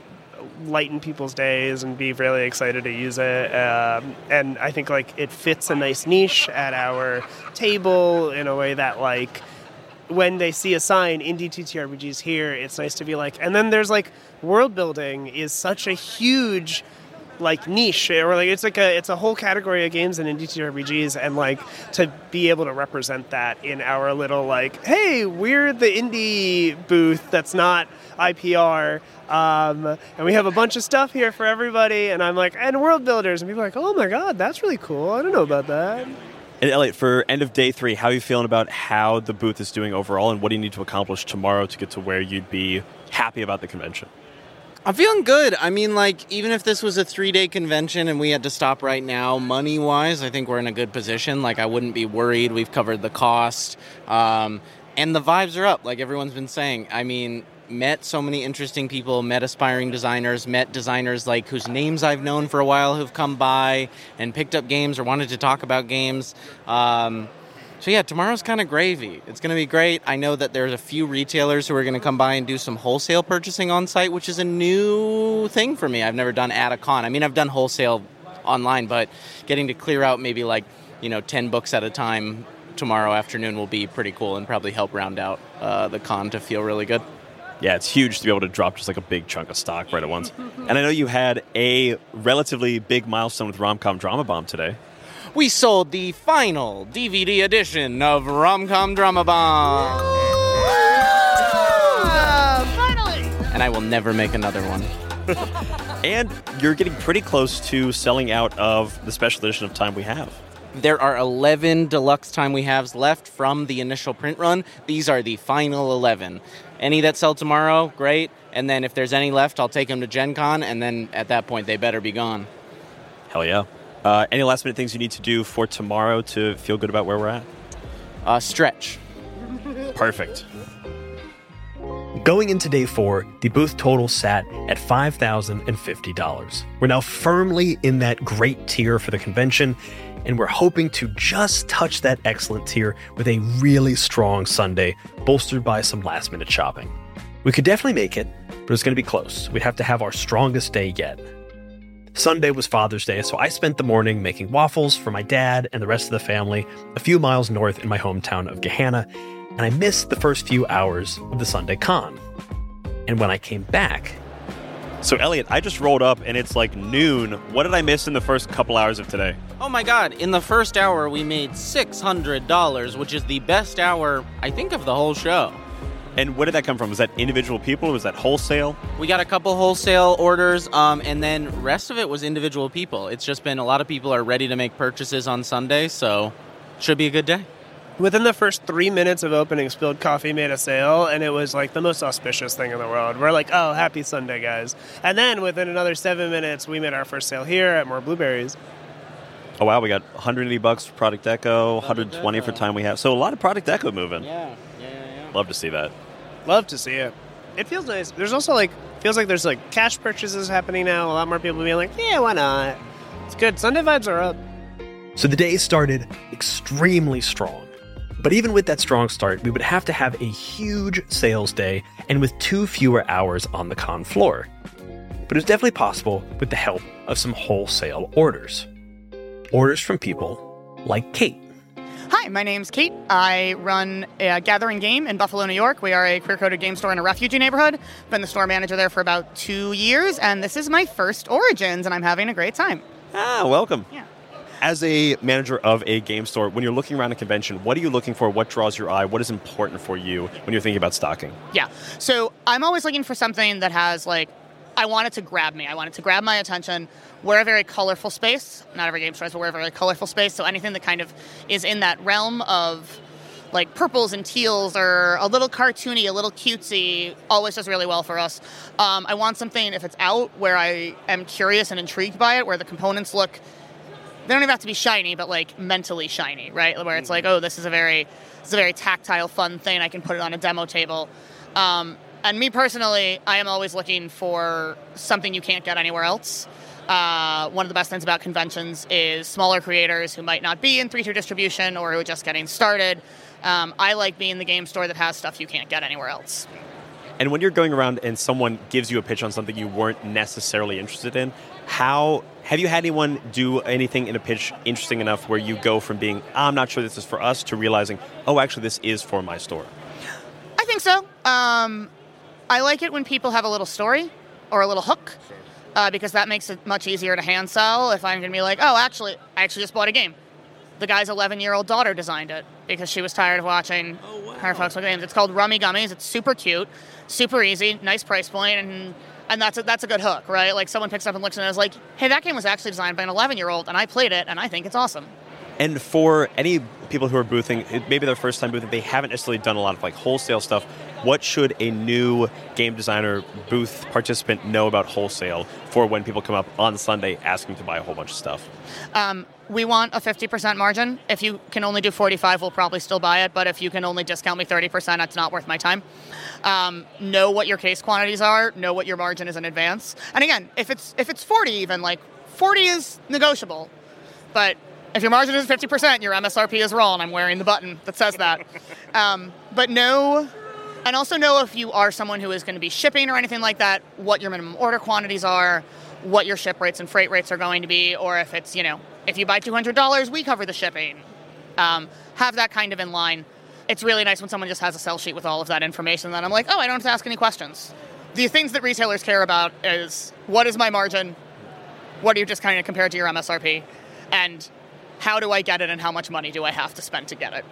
lighten people's days and be really excited to use it. Um, and I think like it fits a nice niche at our table in a way that like when they see a sign, indie T T R P Gs here, it's nice to be like, and then there's like world building is such a huge like niche, or like it's like a it's a whole category of games in indie T T R P Gs, and like to be able to represent that in our little like, hey, we're the indie booth that's not I P R, um, and we have a bunch of stuff here for everybody, and I'm like, and world builders, and people are like, oh my God, that's really cool, I don't know about that. And Elliot, for end of day three, how are you feeling about how the booth is doing overall, and what do you need to accomplish tomorrow to get to where you'd be happy about the convention? I'm feeling good. I mean, like, even if this was a three-day convention and we had to stop right now, money-wise, I think we're in a good position. Like, I wouldn't be worried. We've covered the cost. Um, and the vibes are up, like everyone's been saying. I mean, met so many interesting people, met aspiring designers, met designers, like, whose names I've known for a while who've come by and picked up games or wanted to talk about games. Um So yeah, tomorrow's kind of gravy. It's going to be great. I know that there's a few retailers who are going to come by and do some wholesale purchasing on site, which is a new thing for me. I've never done at a con. I mean, I've done wholesale online, but getting to clear out maybe like, you know, ten books at a time tomorrow afternoon will be pretty cool and probably help round out uh, the con to feel really good. Yeah, it's huge to be able to drop just like a big chunk of stock right at once. And I know you had a relatively big milestone with Rom-Com Drama Bomb today. We sold the final D V D edition of Rom-Com Drama Bomb. Finally! And I will never make another one. And you're getting pretty close to selling out of the special edition of Time We Have. There are eleven deluxe time we haves left from the initial print run. These are the final eleven. Any that sell tomorrow, great. And then if there's any left, I'll take them to Gen Con, and then at that point, they better be gone. Hell yeah. Uh, any last minute things you need to do for tomorrow to feel good about where we're at? Uh, stretch. Perfect. Going into day four, the booth total sat at five thousand fifty dollars. We're now firmly in that great tier for the convention, and we're hoping to just touch that excellent tier with a really strong Sunday, bolstered by some last-minute shopping. We could definitely make it, but it's going to be close. We'd have to have our strongest day yet. Sunday was Father's Day, so I spent the morning making waffles for my dad and the rest of the family a few miles north in my hometown of Gahanna, and I missed the first few hours of the Sunday con. And when I came back... So, Elliot, I just rolled up, and it's like noon. What did I miss in the first couple hours of today? Oh my god, in the first hour we made six hundred dollars, which is the best hour, I think, of the whole show. And where did that come from? Was that individual people, or was that wholesale? We got a couple wholesale orders, um, and then rest of it was individual people. It's just been a lot of people are ready to make purchases on Sunday, so should be a good day. Within the first three minutes of opening, Spilled Coffee made a sale, and it was like the most auspicious thing in the world. We're like, oh, happy Sunday, guys. And then within another seven minutes, we made our first sale here at More Blueberries. Oh, wow, we got one hundred eighty bucks for Product Deco, one hundred twenty for Time We Have. So a lot of Product Deco moving. Yeah, yeah, yeah. Love to see that. Love to see it. It feels nice. There's also like, feels like there's like cash purchases happening now. A lot more people being like, yeah, why not? It's good. Sunday vibes are up. So the day started extremely strong. But even with that strong start, we would have to have a huge sales day and with two fewer hours on the con floor. But it was definitely possible with the help of some wholesale orders. Orders from people like Kate. Hi, my name's Kate. I run a Gathering Game in Buffalo, New York. We are a queer-coded game store in a refugee neighborhood. Been the store manager there for about two years, and this is my first Origins, and I'm having a great time. Ah, welcome. Yeah. As a manager of a game store, when you're looking around a convention, what are you looking for? What draws your eye? What is important for you when you're thinking about stocking? Yeah, so I'm always looking for something that has, like, I want it to grab me. I want it to grab my attention. We're a very colorful space. Not every game store is, but we're a very colorful space. So anything that kind of is in that realm of like purples and teals or a little cartoony, a little cutesy, always does really well for us. Um, I want something, if it's out, where I am curious and intrigued by it, where the components look, they don't even have to be shiny, but like mentally shiny, right? Where it's like, oh, this is a very, this is a very tactile, fun thing. I can put it on a demo table. Um, And me personally, I am always looking for something you can't get anywhere else. Uh, one of the best things about conventions is smaller creators who might not be in three-tier distribution or who are just getting started. Um, I like being the game store that has stuff you can't get anywhere else. And when you're going around and someone gives you a pitch on something you weren't necessarily interested in, how have you had anyone do anything in a pitch interesting enough where you go from being, I'm not sure this is for us, to realizing, oh, actually, this is for my store? I think so. Um, I like it when people have a little story or a little hook, uh, because that makes it much easier to hand sell. If I'm going to be like, oh, actually, I actually just bought a game. The guy's eleven-year-old daughter designed it because she was tired of watching oh, wow. her folks play games. It's called Rummy Gummies. It's super cute, super easy, nice price point, and and that's a, that's a good hook, right? Like someone picks it up and looks at it and is like, hey, that game was actually designed by an eleven-year-old, and I played it, and I think it's awesome. And for any people who are boothing, maybe their first time boothing, they haven't necessarily done a lot of like wholesale stuff. What should a new game designer booth participant know about wholesale for when people come up on Sunday asking to buy a whole bunch of stuff? Um, we want a fifty percent margin. If you can only do forty-five, we'll probably still buy it. But if you can only discount me thirty percent, that's not worth my time. Um, know what your case quantities are. Know what your margin is in advance. And again, if it's if it's forty even, like forty is negotiable. But if your margin is fifty percent, your M S R P is raw, and I'm wearing the button that says that. um, but know, and also know if you are someone who is going to be shipping or anything like that, what your minimum order quantities are, what your ship rates and freight rates are going to be, or if it's, you know, if you buy two hundred dollars, we cover the shipping. Um, have that kind of in line. It's really nice when someone just has a sell sheet with all of that information, then I'm like, oh, I don't have to ask any questions. The things that retailers care about is, what is my margin? What are you just kind of compared to your M S R P? And how do I get it, and how much money do I have to spend to get it?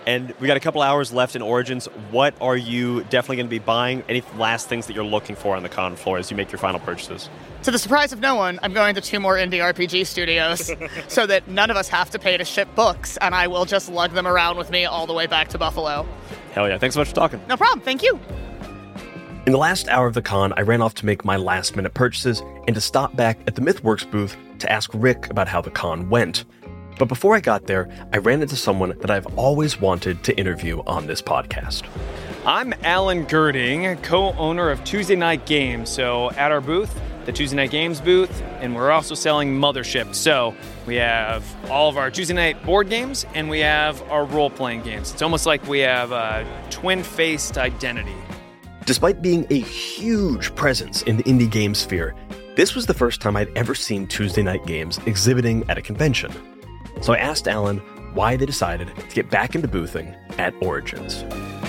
And we got a couple hours left in Origins. What are you definitely going to be buying? Any last things that you're looking for on the con floor as you make your final purchases? To the surprise of no one, I'm going to two more indie R P G studios so that none of us have to pay to ship books, and I will just lug them around with me all the way back to Buffalo. Hell yeah. Thanks so much for talking. No problem. Thank you. In the last hour of the con, I ran off to make my last-minute purchases and to stop back at the MythWorks booth to ask Rick about how the con went. But before I got there, I ran into someone that I've always wanted to interview on this podcast. I'm Alan Girding, co-owner of Tuesday Night Games. So at our booth, the Tuesday Night Games booth, and we're also selling Mothership. So we have all of our Tuesday night board games, and we have our role-playing games. It's almost like we have a twin-faced identity. Despite being a huge presence in the indie game sphere, this was the first time I'd ever seen Tuesday Night Games exhibiting at a convention. So I asked Alan why they decided to get back into boothing at Origins.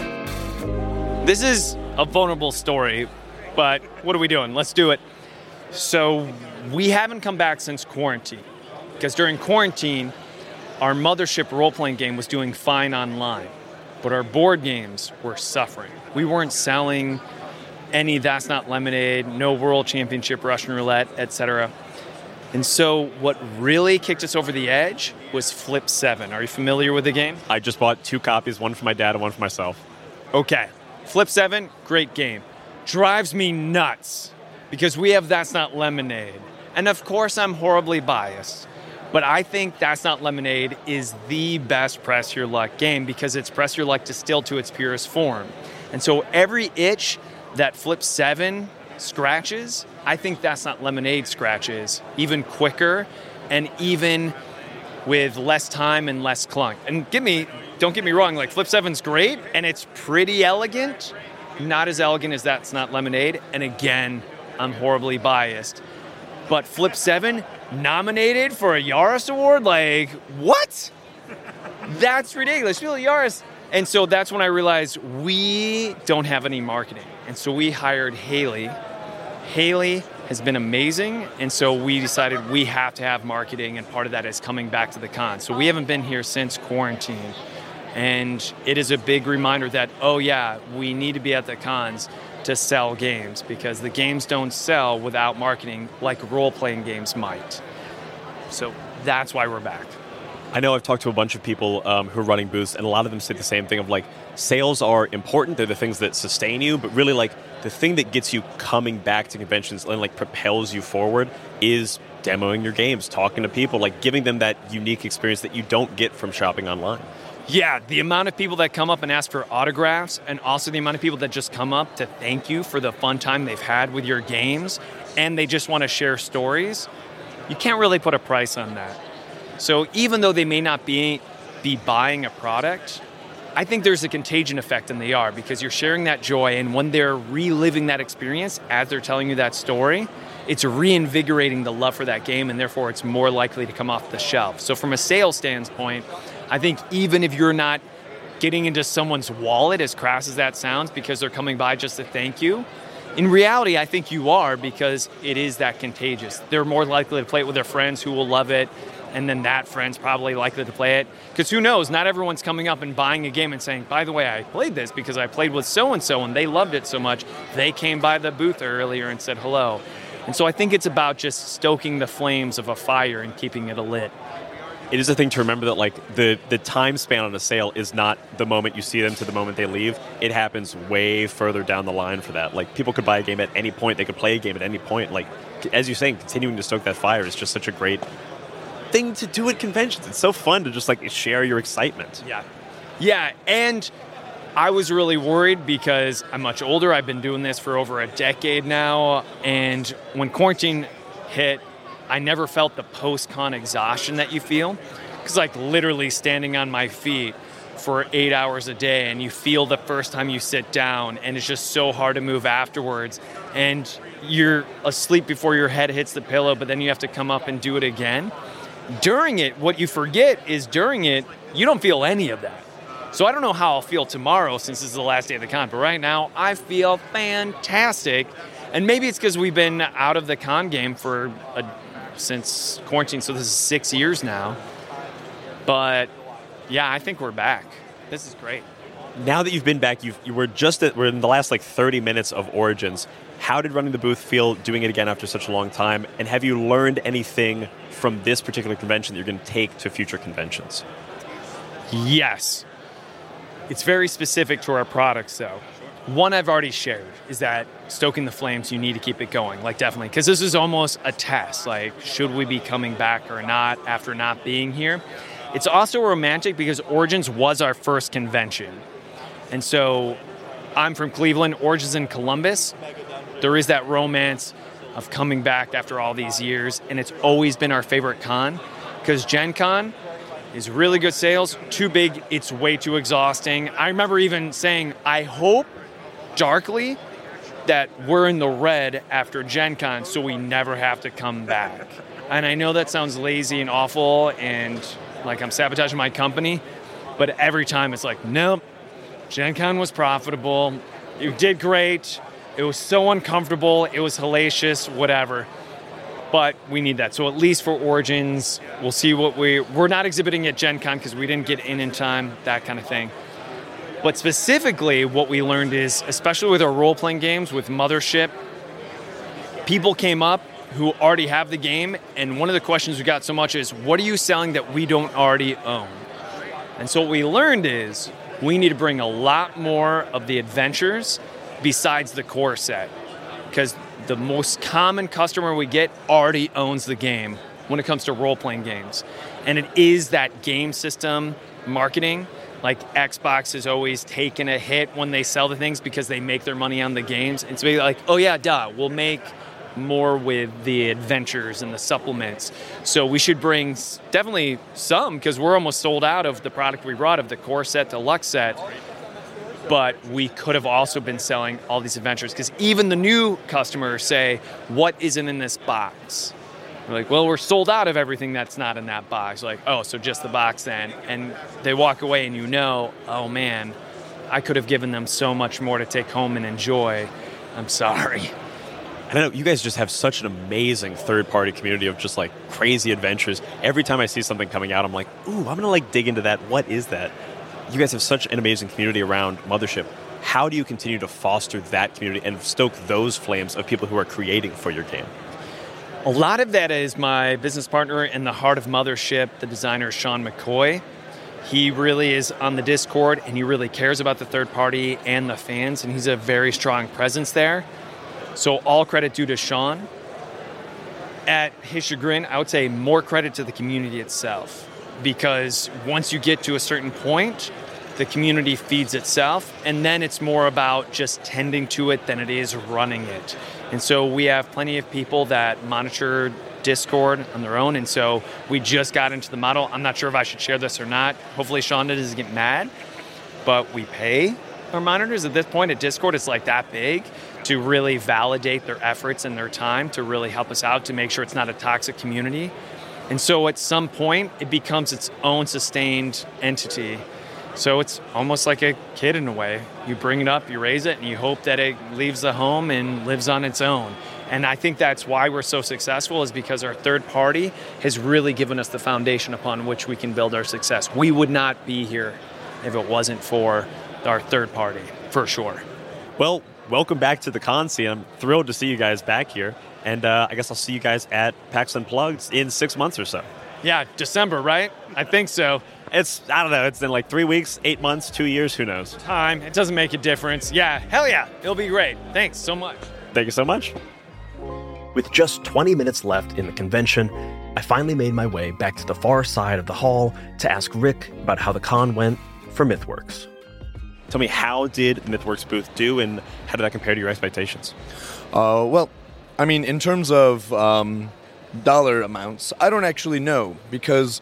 This is a vulnerable story, but what are we doing? Let's do it. So we haven't come back since quarantine, because during quarantine, our Mothership role-playing game was doing fine online, but our board games were suffering. We weren't selling any That's Not Lemonade, no World Championship Russian Roulette, et cetera. And so what really kicked us over the edge was Flip seven. Are you familiar with the game? I just bought two copies, one for my dad and one for myself. Okay. Flip seven, great game. Drives me nuts because we have That's Not Lemonade. And of course, I'm horribly biased. But I think That's Not Lemonade is the best Press Your Luck game because it's Press Your Luck distilled to its purest form. And so every itch that Flip seven scratches, I think That's Not Lemonade scratches even quicker and even with less time and less clunk. And get me, don't get me wrong, like Flip seven's great and it's pretty elegant, not as elegant as That's Not Lemonade. And again, I'm horribly biased. But Flip seven nominated for a Yaris Award? Like, what? That's ridiculous. Feel Yaris. And so that's when I realized we don't have any marketing. And so we hired Haley. Haley has been amazing, and so we decided we have to have marketing, and part of that is coming back to the con. So we haven't been here since quarantine, and it is a big reminder that, oh yeah, we need to be at the cons to sell games, because the games don't sell without marketing like role-playing games might. So that's why we're back. I know I've talked to a bunch of people um, who are running booths, and a lot of them say the same thing of like, sales are important, they're the things that sustain you, but really like the thing that gets you coming back to conventions and like propels you forward is demoing your games, talking to people, like giving them that unique experience that you don't get from shopping online. Yeah, the amount of people that come up and ask for autographs, and also the amount of people that just come up to thank you for the fun time they've had with your games, and they just want to share stories, you can't really put a price on that. So even though they may not be be buying a product, I think there's a contagion effect and they are, because you're sharing that joy, and when they're reliving that experience as they're telling you that story, it's reinvigorating the love for that game, and therefore it's more likely to come off the shelf. So from a sales standpoint, I think even if you're not getting into someone's wallet, as crass as that sounds, because they're coming by just to thank you, in reality, I think you are, because it is that contagious. They're more likely to play it with their friends who will love it, and then that friend's probably likely to play it. Because who knows, not everyone's coming up and buying a game and saying, by the way, I played this because I played with so-and-so and they loved it so much, they came by the booth earlier and said hello. And so I think it's about just stoking the flames of a fire and keeping it alit. It is a thing to remember that like the, the time span on a sale is not the moment you see them to the moment they leave. It happens way further down the line for that. Like people could buy a game at any point, they could play a game at any point. Like as you're saying, continuing to stoke that fire is just such a great thing to do at conventions. It's so fun to just like share your excitement. Yeah. Yeah, and I was really worried because I'm much older. I've been doing this for over a decade now, and when quarantine hit, I never felt the post-con exhaustion that you feel, because like literally standing on my feet for eight hours a day, and you feel the first time you sit down, and it's just so hard to move afterwards, and you're asleep before your head hits the pillow, but then you have to come up and do it again. During it, what you forget is during it, you don't feel any of that. So I don't know how I'll feel tomorrow since this is the last day of the con, but right now I feel fantastic. And maybe it's because we've been out of the con game for a, since quarantine, so this is six years now. But yeah, I think we're back. this is great. Now that you've been back, you've, you were just at, we're in the last like thirty minutes of Origins. How did running the booth feel doing it again after such a long time? And have you learned anything from this particular convention that you're going to take to future conventions? Yes. It's very specific to our products, though. One I've already shared is that stoking the flames, you need to keep it going, like definitely, because this is almost a test, like should we be coming back or not after not being here? It's also romantic because Origins was our first convention. And so I'm from Cleveland, Origins in Columbus. There is that romance of coming back after all these years, and it's always been our favorite con because Gen Con is really good sales, too big, it's way too exhausting. I remember even saying, I hope darkly that we're in the red after Gen Con so we never have to come back. And I know that sounds lazy and awful and like I'm sabotaging my company, but every time it's like, nope, Gen Con was profitable, you did great, it was so uncomfortable, it was hellacious, whatever. But we need that. So at least for Origins, we'll see what we... We're not exhibiting at Gen Con because we didn't get in in time, that kind of thing. But specifically, what we learned is, especially with our role-playing games, with Mothership, people came up who already have the game, and one of the questions we got so much is, what are you selling that we don't already own? And so what we learned is, we need to bring a lot more of the adventures besides the core set. Because the most common customer we get already owns the game when it comes to role-playing games. And it is that game system marketing. Like Xbox is always taking a hit when they sell the things because they make their money on the games. And so they're like, oh yeah, duh, we'll make more with the adventures and the supplements. So we should bring definitely some, because we're almost sold out of the product we brought, of the core set, deluxe set. But we could have also been selling all these adventures, because even the new customers say, what isn't in this box? We're like, well, we're sold out of everything that's not in that box. Like, oh, so just the box then. And they walk away and you know, oh man, I could have given them so much more to take home and enjoy. I'm sorry. I know you guys just have such an amazing third-party community of just like crazy adventures. Every time I see something coming out, I'm like, ooh, I'm gonna like dig into that. What is that? You guys have such an amazing community around Mothership. How do you continue to foster that community and stoke those flames of people who are creating for your game? A lot of that is my business partner in the heart of Mothership, the designer Sean McCoy. He really is on the Discord, and he really cares about the third party and the fans, and he's a very strong presence there. So all credit due to Sean. At his chagrin, I would say more credit to the community itself, because once you get to a certain point, the community feeds itself, and then it's more about just tending to it than it is running it. And so we have plenty of people that monitor Discord on their own, and so we just got into the model. I'm not sure if I should share this or not. Hopefully Sean doesn't get mad, but we pay our monitors. At this point at Discord, it's like that big to really validate their efforts and their time to really help us out, to make sure it's not a toxic community. And so at some point, it becomes its own sustained entity. So it's almost like a kid in a way. You bring it up, you raise it, and you hope that it leaves the home and lives on its own. And I think that's why we're so successful, is because our third party has really given us the foundation upon which we can build our success. We would not be here if it wasn't for our third party, for sure. Well, welcome back to the con scene. I'm thrilled to see you guys back here. And uh, I guess I'll see you guys at PAX Unplugged in six months or so. Yeah, December, right? I think so. It's, I don't know, it's in like three weeks, eight months, two years, who knows? Time. It doesn't make a difference. Yeah, hell yeah. It'll be great. Thanks so much. Thank you so much. With just twenty minutes left in the convention, I finally made my way back to the far side of the hall to ask Rick about how the con went for MythWorks. Tell me, how did the MythWorks booth do, and how did that compare to your expectations? Uh, well, I mean, in terms of um, dollar amounts, I don't actually know, because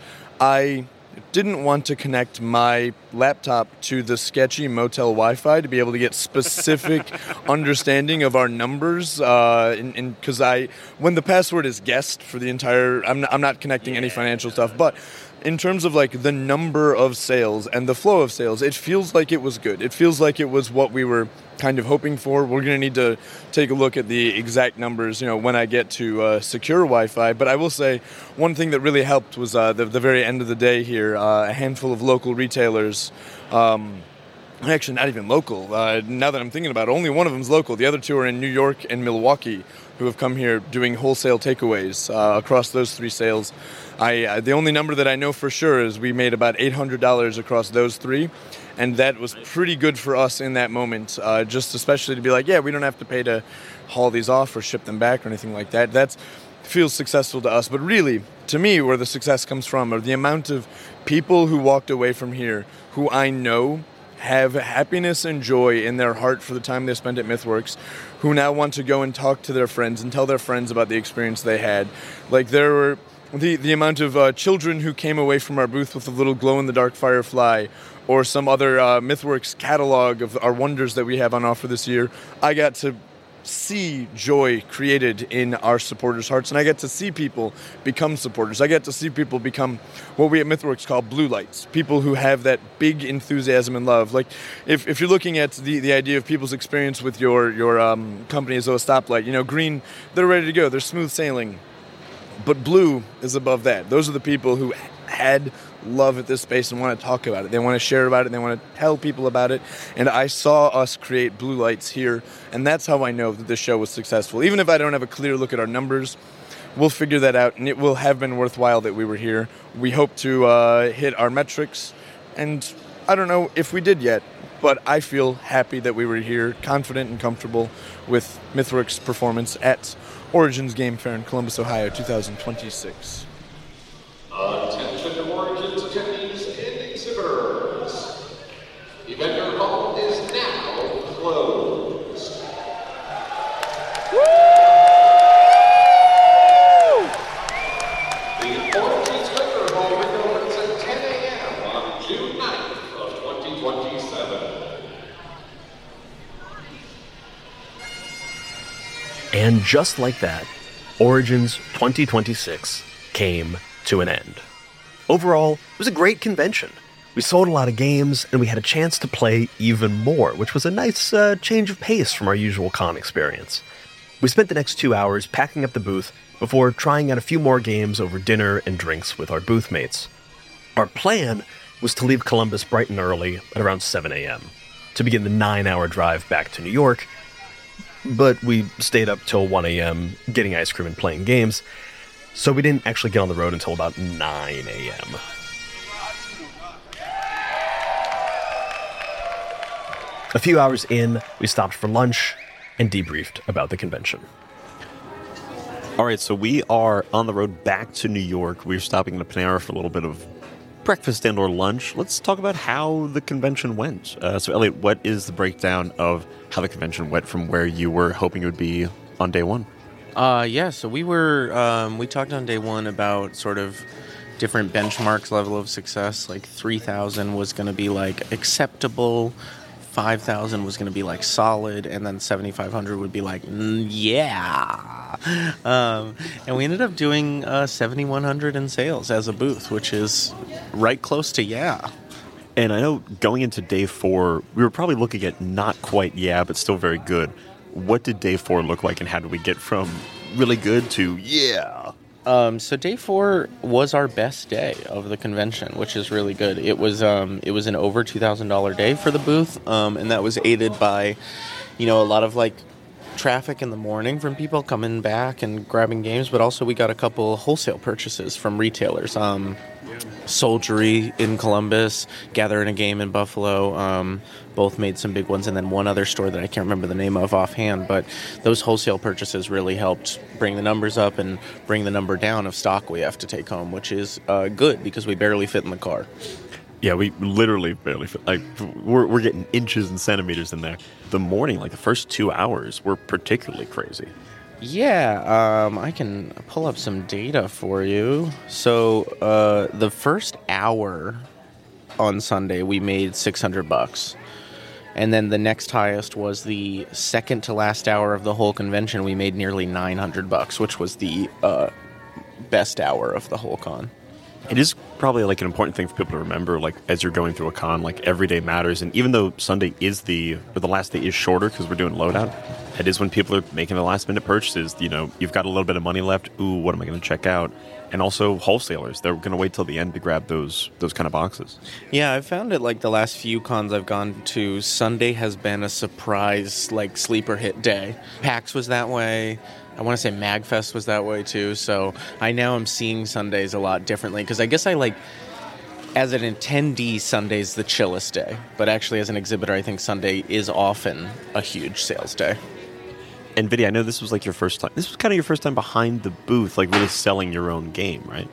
I didn't want to connect my laptop to the sketchy motel Wi-Fi to be able to get specific understanding of our numbers. Uh, because I, when the password is guessed for the entire, I'm not, I'm not connecting yeah. any financial stuff, but in terms of like the number of sales and the flow of sales, it feels like it was good. It feels like it was what we were kind of hoping for. We're going to need to take a look at the exact numbers, you know, when I get to uh, secure Wi-Fi. But I will say one thing that really helped was uh, the, the very end of the day here. uh, a handful of local retailers. Um, actually, not even local. Uh, now that I'm thinking about it, only one of them is local. The other two are in New York and Milwaukee, who have come here doing wholesale takeaways uh, across those three sales. I uh, the only number that I know for sure is we made about eight hundred dollars across those three, and that was pretty good for us in that moment, uh, just especially to be like, yeah, we don't have to pay to haul these off or ship them back or anything like that. That feels successful to us. But really, to me, where the success comes from are the amount of people who walked away from here who I know have happiness and joy in their heart for the time they spent at MythWorks, who now want to go and talk to their friends and tell their friends about the experience they had. Like, there were the, the amount of uh, children who came away from our booth with a little glow-in-the-dark Firefly or some other uh, MythWorks catalog of our wonders that we have on offer this year. I got to see joy created in our supporters' hearts, and I get to see people become supporters. I get to see people become what we at MythWorks call blue lights, people who have that big enthusiasm and love. Like, if, if you're looking at the, the idea of people's experience with your, your um, company as a stoplight, you know, green, they're ready to go, they're smooth sailing, but blue is above that. Those are the people who had love at this space and want to talk about it. They want to share about it. They want to tell people about it. And I saw us create blue lights here, and that's how I know that this show was successful. Even if I don't have a clear look at our numbers, we'll figure that out, and it will have been worthwhile that we were here. We hope to uh, hit our metrics, and I don't know if we did yet, but I feel happy that we were here, confident and comfortable with MythWorks' performance at Origins Game Fair in Columbus, Ohio, two thousand twenty-six. Attention Origins attendees and exhibitors. The vendor hall is now closed. Woo! The Origins vendor hall opens at ten a.m. on June ninth of twenty twenty-seven. And just like that, Origins twenty twenty-six came to an end. Overall, it was a great convention. We sold a lot of games, and we had a chance to play even more, which was a nice uh, change of pace from our usual con experience. We spent the next two hours packing up the booth before trying out a few more games over dinner and drinks with our booth mates. Our plan was to leave Columbus bright and early at around seven a.m. to begin the nine-hour drive back to New York, but we stayed up till one a.m. getting ice cream and playing games, so we didn't actually get on the road until about nine a.m. A few hours in, we stopped for lunch and debriefed about the convention. All right, so we are on the road back to New York. We're stopping at a Panera for a little bit of breakfast and or lunch. Let's talk about how the convention went. Uh, so, Elliot, what is the breakdown of how the convention went from where you were hoping it would be on day one? Uh, yeah, so we were, um, we talked on day one about sort of different benchmarks, level of success. Like three thousand was going to be like acceptable, five thousand was going to be like solid, and then seventy-five hundred would be like, mm, yeah. Um, and we ended up doing uh, seventy-one hundred in sales as a booth, which is right close to yeah. And I know going into day four, we were probably looking at not quite yeah, but still very good. What did day four look like, and how did we get from really good to yeah? Um, so day four was our best day of the convention, which is really good. It was um, it was an over two thousand dollars day for the booth, um, and that was aided by, you know, a lot of like traffic in the morning from people coming back and grabbing games, but also we got a couple wholesale purchases from retailers. Um, Soldiery in Columbus, Gather in a Game in Buffalo, um, both made some big ones, and then one other store that I can't remember the name of offhand, but those wholesale purchases really helped bring the numbers up and bring the number down of stock we have to take home, which is uh, good because we barely fit in the car. Yeah, we literally barely fit. Like, we're, we're getting inches and centimeters in there. The morning, like the first two hours, were particularly crazy. Yeah, um, I can pull up some data for you. So uh, the first hour on Sunday, we made six hundred bucks. And then the next highest was the second to last hour of the whole convention. We made nearly nine hundred bucks, which was the uh, best hour of the whole con. It is probably like an important thing for people to remember, like as you're going through a con, like every day matters. And even though Sunday is the, or the last day is shorter because we're doing loadout, it is when people are making the last minute purchases. You know, you've got a little bit of money left. Ooh, what am I going to check out? And also wholesalers, they're going to wait till the end to grab those those kind of boxes. Yeah, I've found it like the last few cons I've gone to, Sunday has been a surprise, like, sleeper hit day. PAX was that way. I want to say MagFest was that way too. So I now am seeing Sundays a lot differently because I guess I like, as an attendee, Sunday's the chillest day. But actually, as an exhibitor, I think Sunday is often a huge sales day. And Vidya, I know this was like your first time. This was kind of your first time behind the booth, like really selling your own game, right?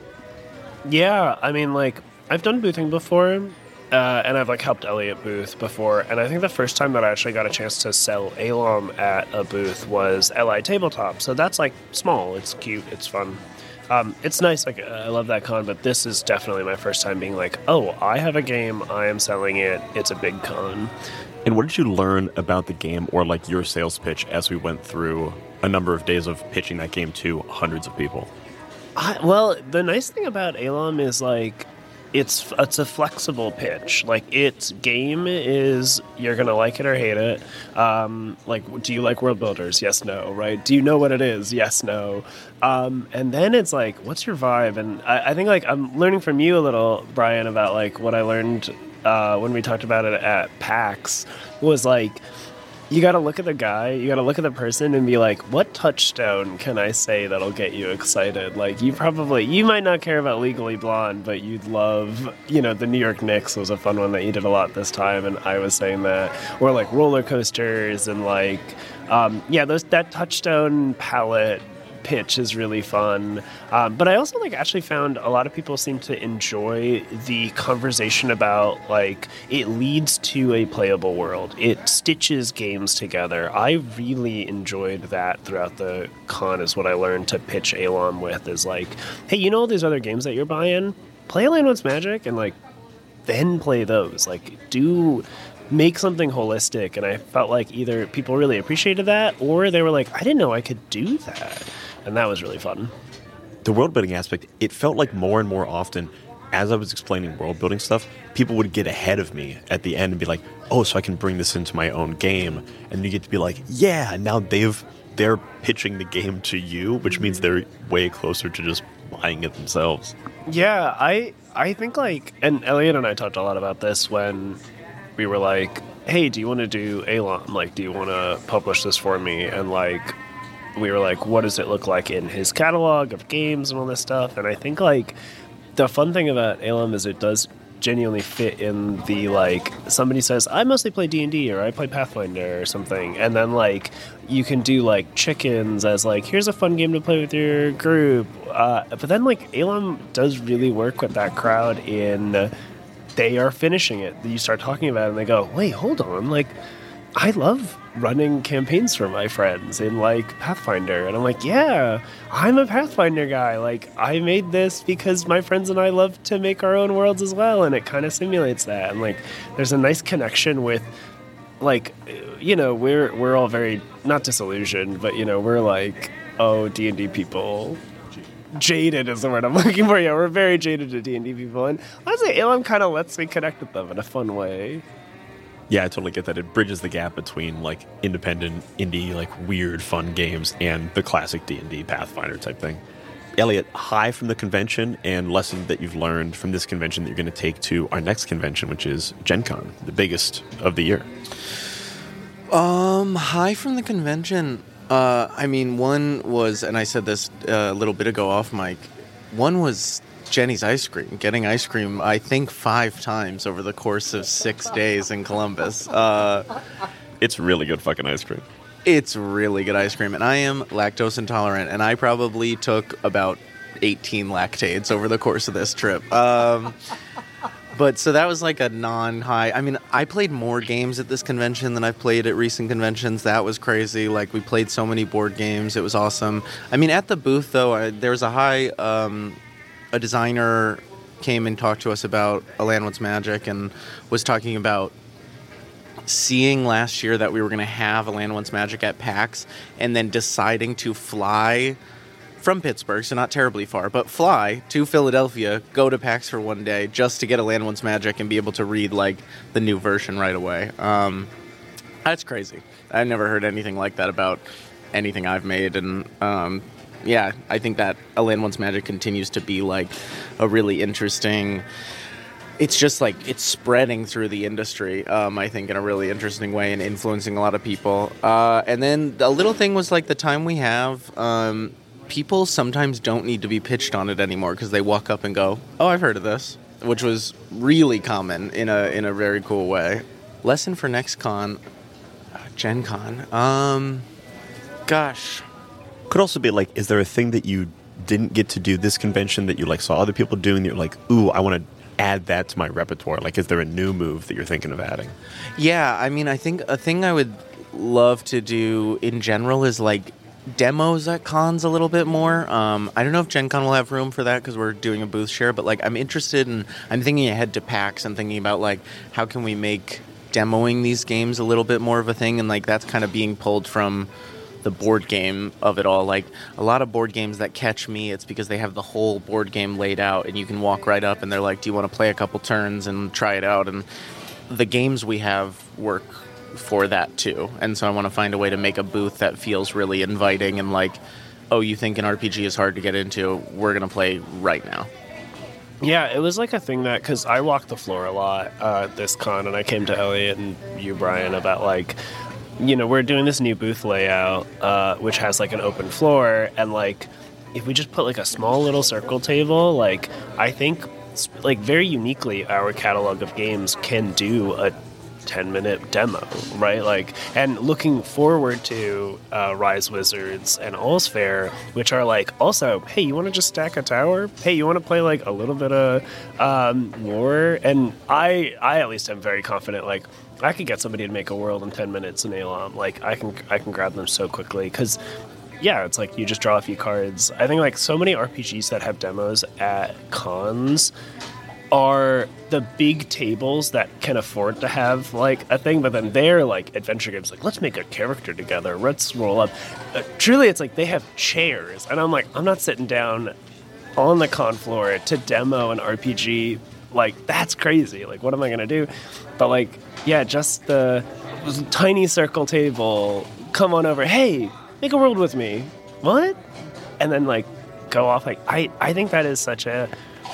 Yeah, I mean, like, I've done boothing before, uh, and I've, like, helped Elliot booth before, and I think the first time that I actually got a chance to sell Alom at a booth was L I Tabletop, so that's, like, small, it's cute, it's fun. Um, it's nice, like, I love that con, but this is definitely my first time being like, oh, I have a game, I am selling it, it's a big con. And what did you learn about the game or like your sales pitch as we went through a number of days of pitching that game to hundreds of people? I, well, the nice thing about Alom is like it's it's a flexible pitch. Like its game is you're gonna like it or hate it. Um, like, do you like world builders? Yes, no. Right? Do you know what it is? Yes, no. Um, and then it's like, what's your vibe? And I, I think like I'm learning from you a little, Brian, about like what I learned. Uh, when we talked about it at PAX, was like, you got to look at the guy, you got to look at the person and be like, what touchdown can I say that'll get you excited? Like, you probably, you might not care about Legally Blonde, but you'd love, you know, the New York Knicks was a fun one that you did a lot this time, and I was saying that. Or like roller coasters and like, um, yeah, those that touchdown palette pitch is really fun. Um, but I also like actually found a lot of people seem to enjoy the conversation about like it leads to a playable world. It stitches games together. I really enjoyed that throughout the con is what I learned to pitch Alom with is like, hey, you know all these other games that you're buying? Play Land Once Magic and like then play those. Like do make something holistic. And I felt like either people really appreciated that or they were like, I didn't know I could do that. And that was really fun. The world building aspect, it felt like more and more often, as I was explaining world building stuff, people would get ahead of me at the end and be like, oh, so I can bring this into my own game. And you get to be like, yeah, now they've, they're pitching the game to you, which means they're way closer to just buying it themselves. Yeah, I I think like, and Elliot and I talked a lot about this when we were like, hey, do you want to do Alom? Like, do you want to publish this for me? And like, we were like, what does it look like in his catalog of games and all this stuff? And I think like the fun thing about Alom is it does genuinely fit in the like somebody says I mostly play D and D or I play Pathfinder or something, and then like you can do like chickens as like here's a fun game to play with your group, uh, but then like Alom does really work with that crowd in they are finishing it. You start talking about it and they go, wait, hold on, like I love running campaigns for my friends in like Pathfinder. And I'm like, yeah, I'm a Pathfinder guy. Like I made this because my friends and I love to make our own worlds as well. And it kind of simulates that. And like, there's a nice connection with like, you know, we're, we're all very not disillusioned, but you know, we're like, oh, D and D people. Jaded is the word I'm looking for. Yeah, we're very jaded to D and D people. And honestly, Alom kind of lets me connect with them in a fun way. Yeah, I totally get that. It bridges the gap between like independent, indie, like weird, fun games and the classic D and D Pathfinder type thing. Elliot, high from the convention and lesson that you've learned from this convention that you're going to take to our next convention, which is Gen Con, the biggest of the year. Um, high from the convention. Uh, I mean, one was, and I said this uh, a little bit ago off mic, one was Jenny's ice cream. Getting ice cream, I think, five times over the course of six days in Columbus. Uh, it's really good fucking ice cream. It's really good ice cream. And I am lactose intolerant, and I probably took about eighteen lactates over the course of this trip. Um, but so that was like a non-high. I mean, I played more games at this convention than I've played at recent conventions. That was crazy. Like, we played so many board games. It was awesome. I mean, at the booth, though, I, there was a high... Um, a designer came and talked to us about A Land Once Magic and was talking about seeing last year that we were going to have A Land Once Magic at PAX and then deciding to fly from Pittsburgh, so not terribly far, but fly to Philadelphia, go to PAX for one day just to get a Land Once Magic and be able to read like the new version right away. Um, that's crazy. I've never heard anything like that about anything I've made, and um, yeah, I think that A Land Once Magic continues to be like a really interesting. It's just like it's spreading through the industry, um, I think, in a really interesting way and influencing a lot of people. Uh, and then a little thing was like the time we have. Um, people sometimes don't need to be pitched on it anymore because they walk up and go, "Oh, I've heard of this," which was really common in a in a very cool way. Lesson for next con, uh, Gen Con. Um, gosh, could also be like, is there a thing that you didn't get to do this convention that you like saw other people doing? That you're like, ooh, I want to add that to my repertoire. Like, is there a new move that you're thinking of adding? Yeah, I mean, I think a thing I would love to do in general is like demos at cons a little bit more. Um, I don't know if Gen Con will have room for that because we're doing a booth share, but like I'm interested in, I'm thinking ahead to PAX and thinking about like how can we make demoing these games a little bit more of a thing, and like that's kind of being pulled from the board game of it all. Like a lot of board games that catch me, it's because they have the whole board game laid out and you can walk right up and they're like, do you want to play a couple turns and try it out? And the games we have work for that too. And so I want to find a way to make a booth that feels really inviting and like, oh, you think an R P G is hard to get into? We're going to play right now. Yeah, it was like a thing that, because I walked the floor a lot uh, this con, and I came to Elliot and you, Brian, about like, you know, we're doing this new booth layout, uh, which has like an open floor, and like, if we just put like a small little circle table, like, I think, like, very uniquely, our catalog of games can do a ten minute demo, right? Like, and looking forward to uh, Rise Wizards and All's Fair, which are like also, hey, you want to just stack a tower? Hey, you want to play like a little bit of um, war? And I, I at least am very confident, like, I could get somebody to make a world in ten minutes in A L O M. Like, I can, I can grab them so quickly because, yeah, it's like you just draw a few cards. I think like so many R P Gs that have demos at cons are the big tables that can afford to have like a thing, but then they're like adventure games, like let's make a character together, let's roll up. Uh, truly, it's like they have chairs, and I'm like, I'm not sitting down on the con floor to demo an R P G. Like, that's crazy. Like, what am I gonna do? But like, yeah, just the tiny circle table. Come on over. Hey, make a world with me. What? And then like go off. Like, I I think that is such a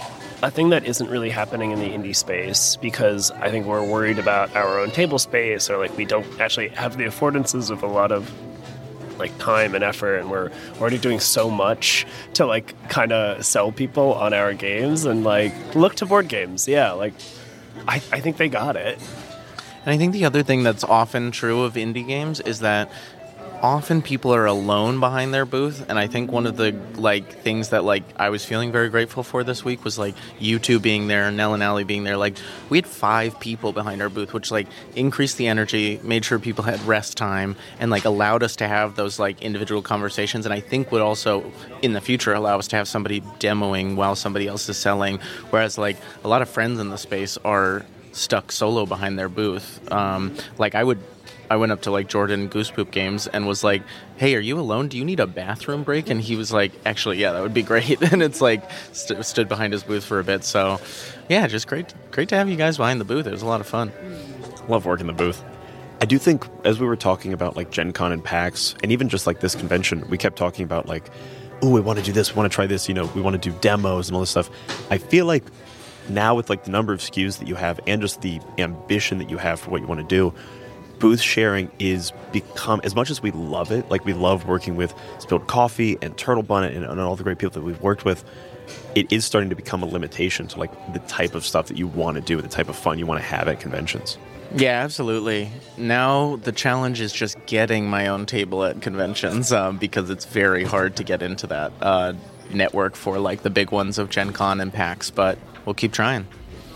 a thing that isn't really happening in the indie space, because I think we're worried about our own table space, or like we don't actually have the affordances of a lot of like time and effort, and we're already doing so much to like kind of sell people on our games, and like look to board games. Yeah, like I, I think they got it. And I think the other thing that's often true of indie games is that often people are alone behind their booth, and I think one of the like things that like I was feeling very grateful for this week was like you two being there, Nell and Allie being there. Like, we had five people behind our booth, which like increased the energy, made sure people had rest time, and like allowed us to have those like individual conversations. And I think would also in the future allow us to have somebody demoing while somebody else is selling, whereas like a lot of friends in the space are stuck solo behind their booth. Um, like I would I went up to like Jordan Goosepoop Games and was like, hey, are you alone? Do you need a bathroom break? And he was like, actually, yeah, that would be great. And it's like st- stood behind his booth for a bit. So yeah, just great great to have you guys behind the booth. It was a lot of fun. Love working the booth. I do think as we were talking about like Gen Con and PAX, and even just like this convention, we kept talking about like, oh, we want to do this, we want to try this, you know, we want to do demos and all this stuff. I feel like now with like the number of S K Us that you have and just the ambition that you have for what you want to do, booth sharing is become, as much as we love it, like we love working with Spilled Coffee and Turtle Bonnet and, and all the great people that we've worked with, it is starting to become a limitation to like the type of stuff that you want to do, the type of fun you want to have at conventions. Yeah, absolutely. Now the challenge is just getting my own table at conventions, um, because it's very hard to get into that uh, network for like the big ones of Gen Con and PAX, but we'll keep trying.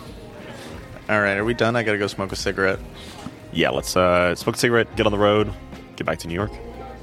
All right, are we done? I gotta go smoke a cigarette. Yeah, let's uh, smoke a cigarette, get on the road, get back to New York.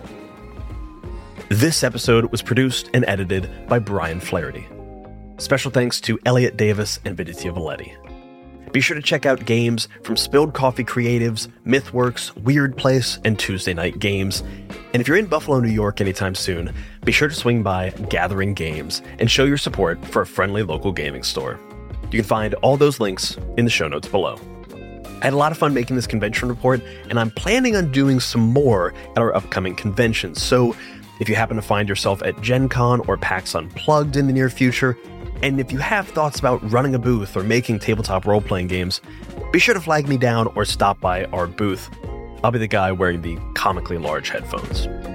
This episode was produced and edited by Brian Flaherty. Special thanks to Elliot Davis and Viditya Valetti. Be sure to check out games from Spilled Coffee Creatives, MythWorks, Weird Place, and Tuesday Night Games. And if you're in Buffalo, New York anytime soon, be sure to swing by Gathering Games and show your support for a friendly local gaming store. You can find all those links in the show notes below. I had a lot of fun making this convention report, and I'm planning on doing some more at our upcoming conventions. So if you happen to find yourself at Gen Con or PAX Unplugged in the near future, and if you have thoughts about running a booth or making tabletop role-playing games, be sure to flag me down or stop by our booth. I'll be the guy wearing the comically large headphones.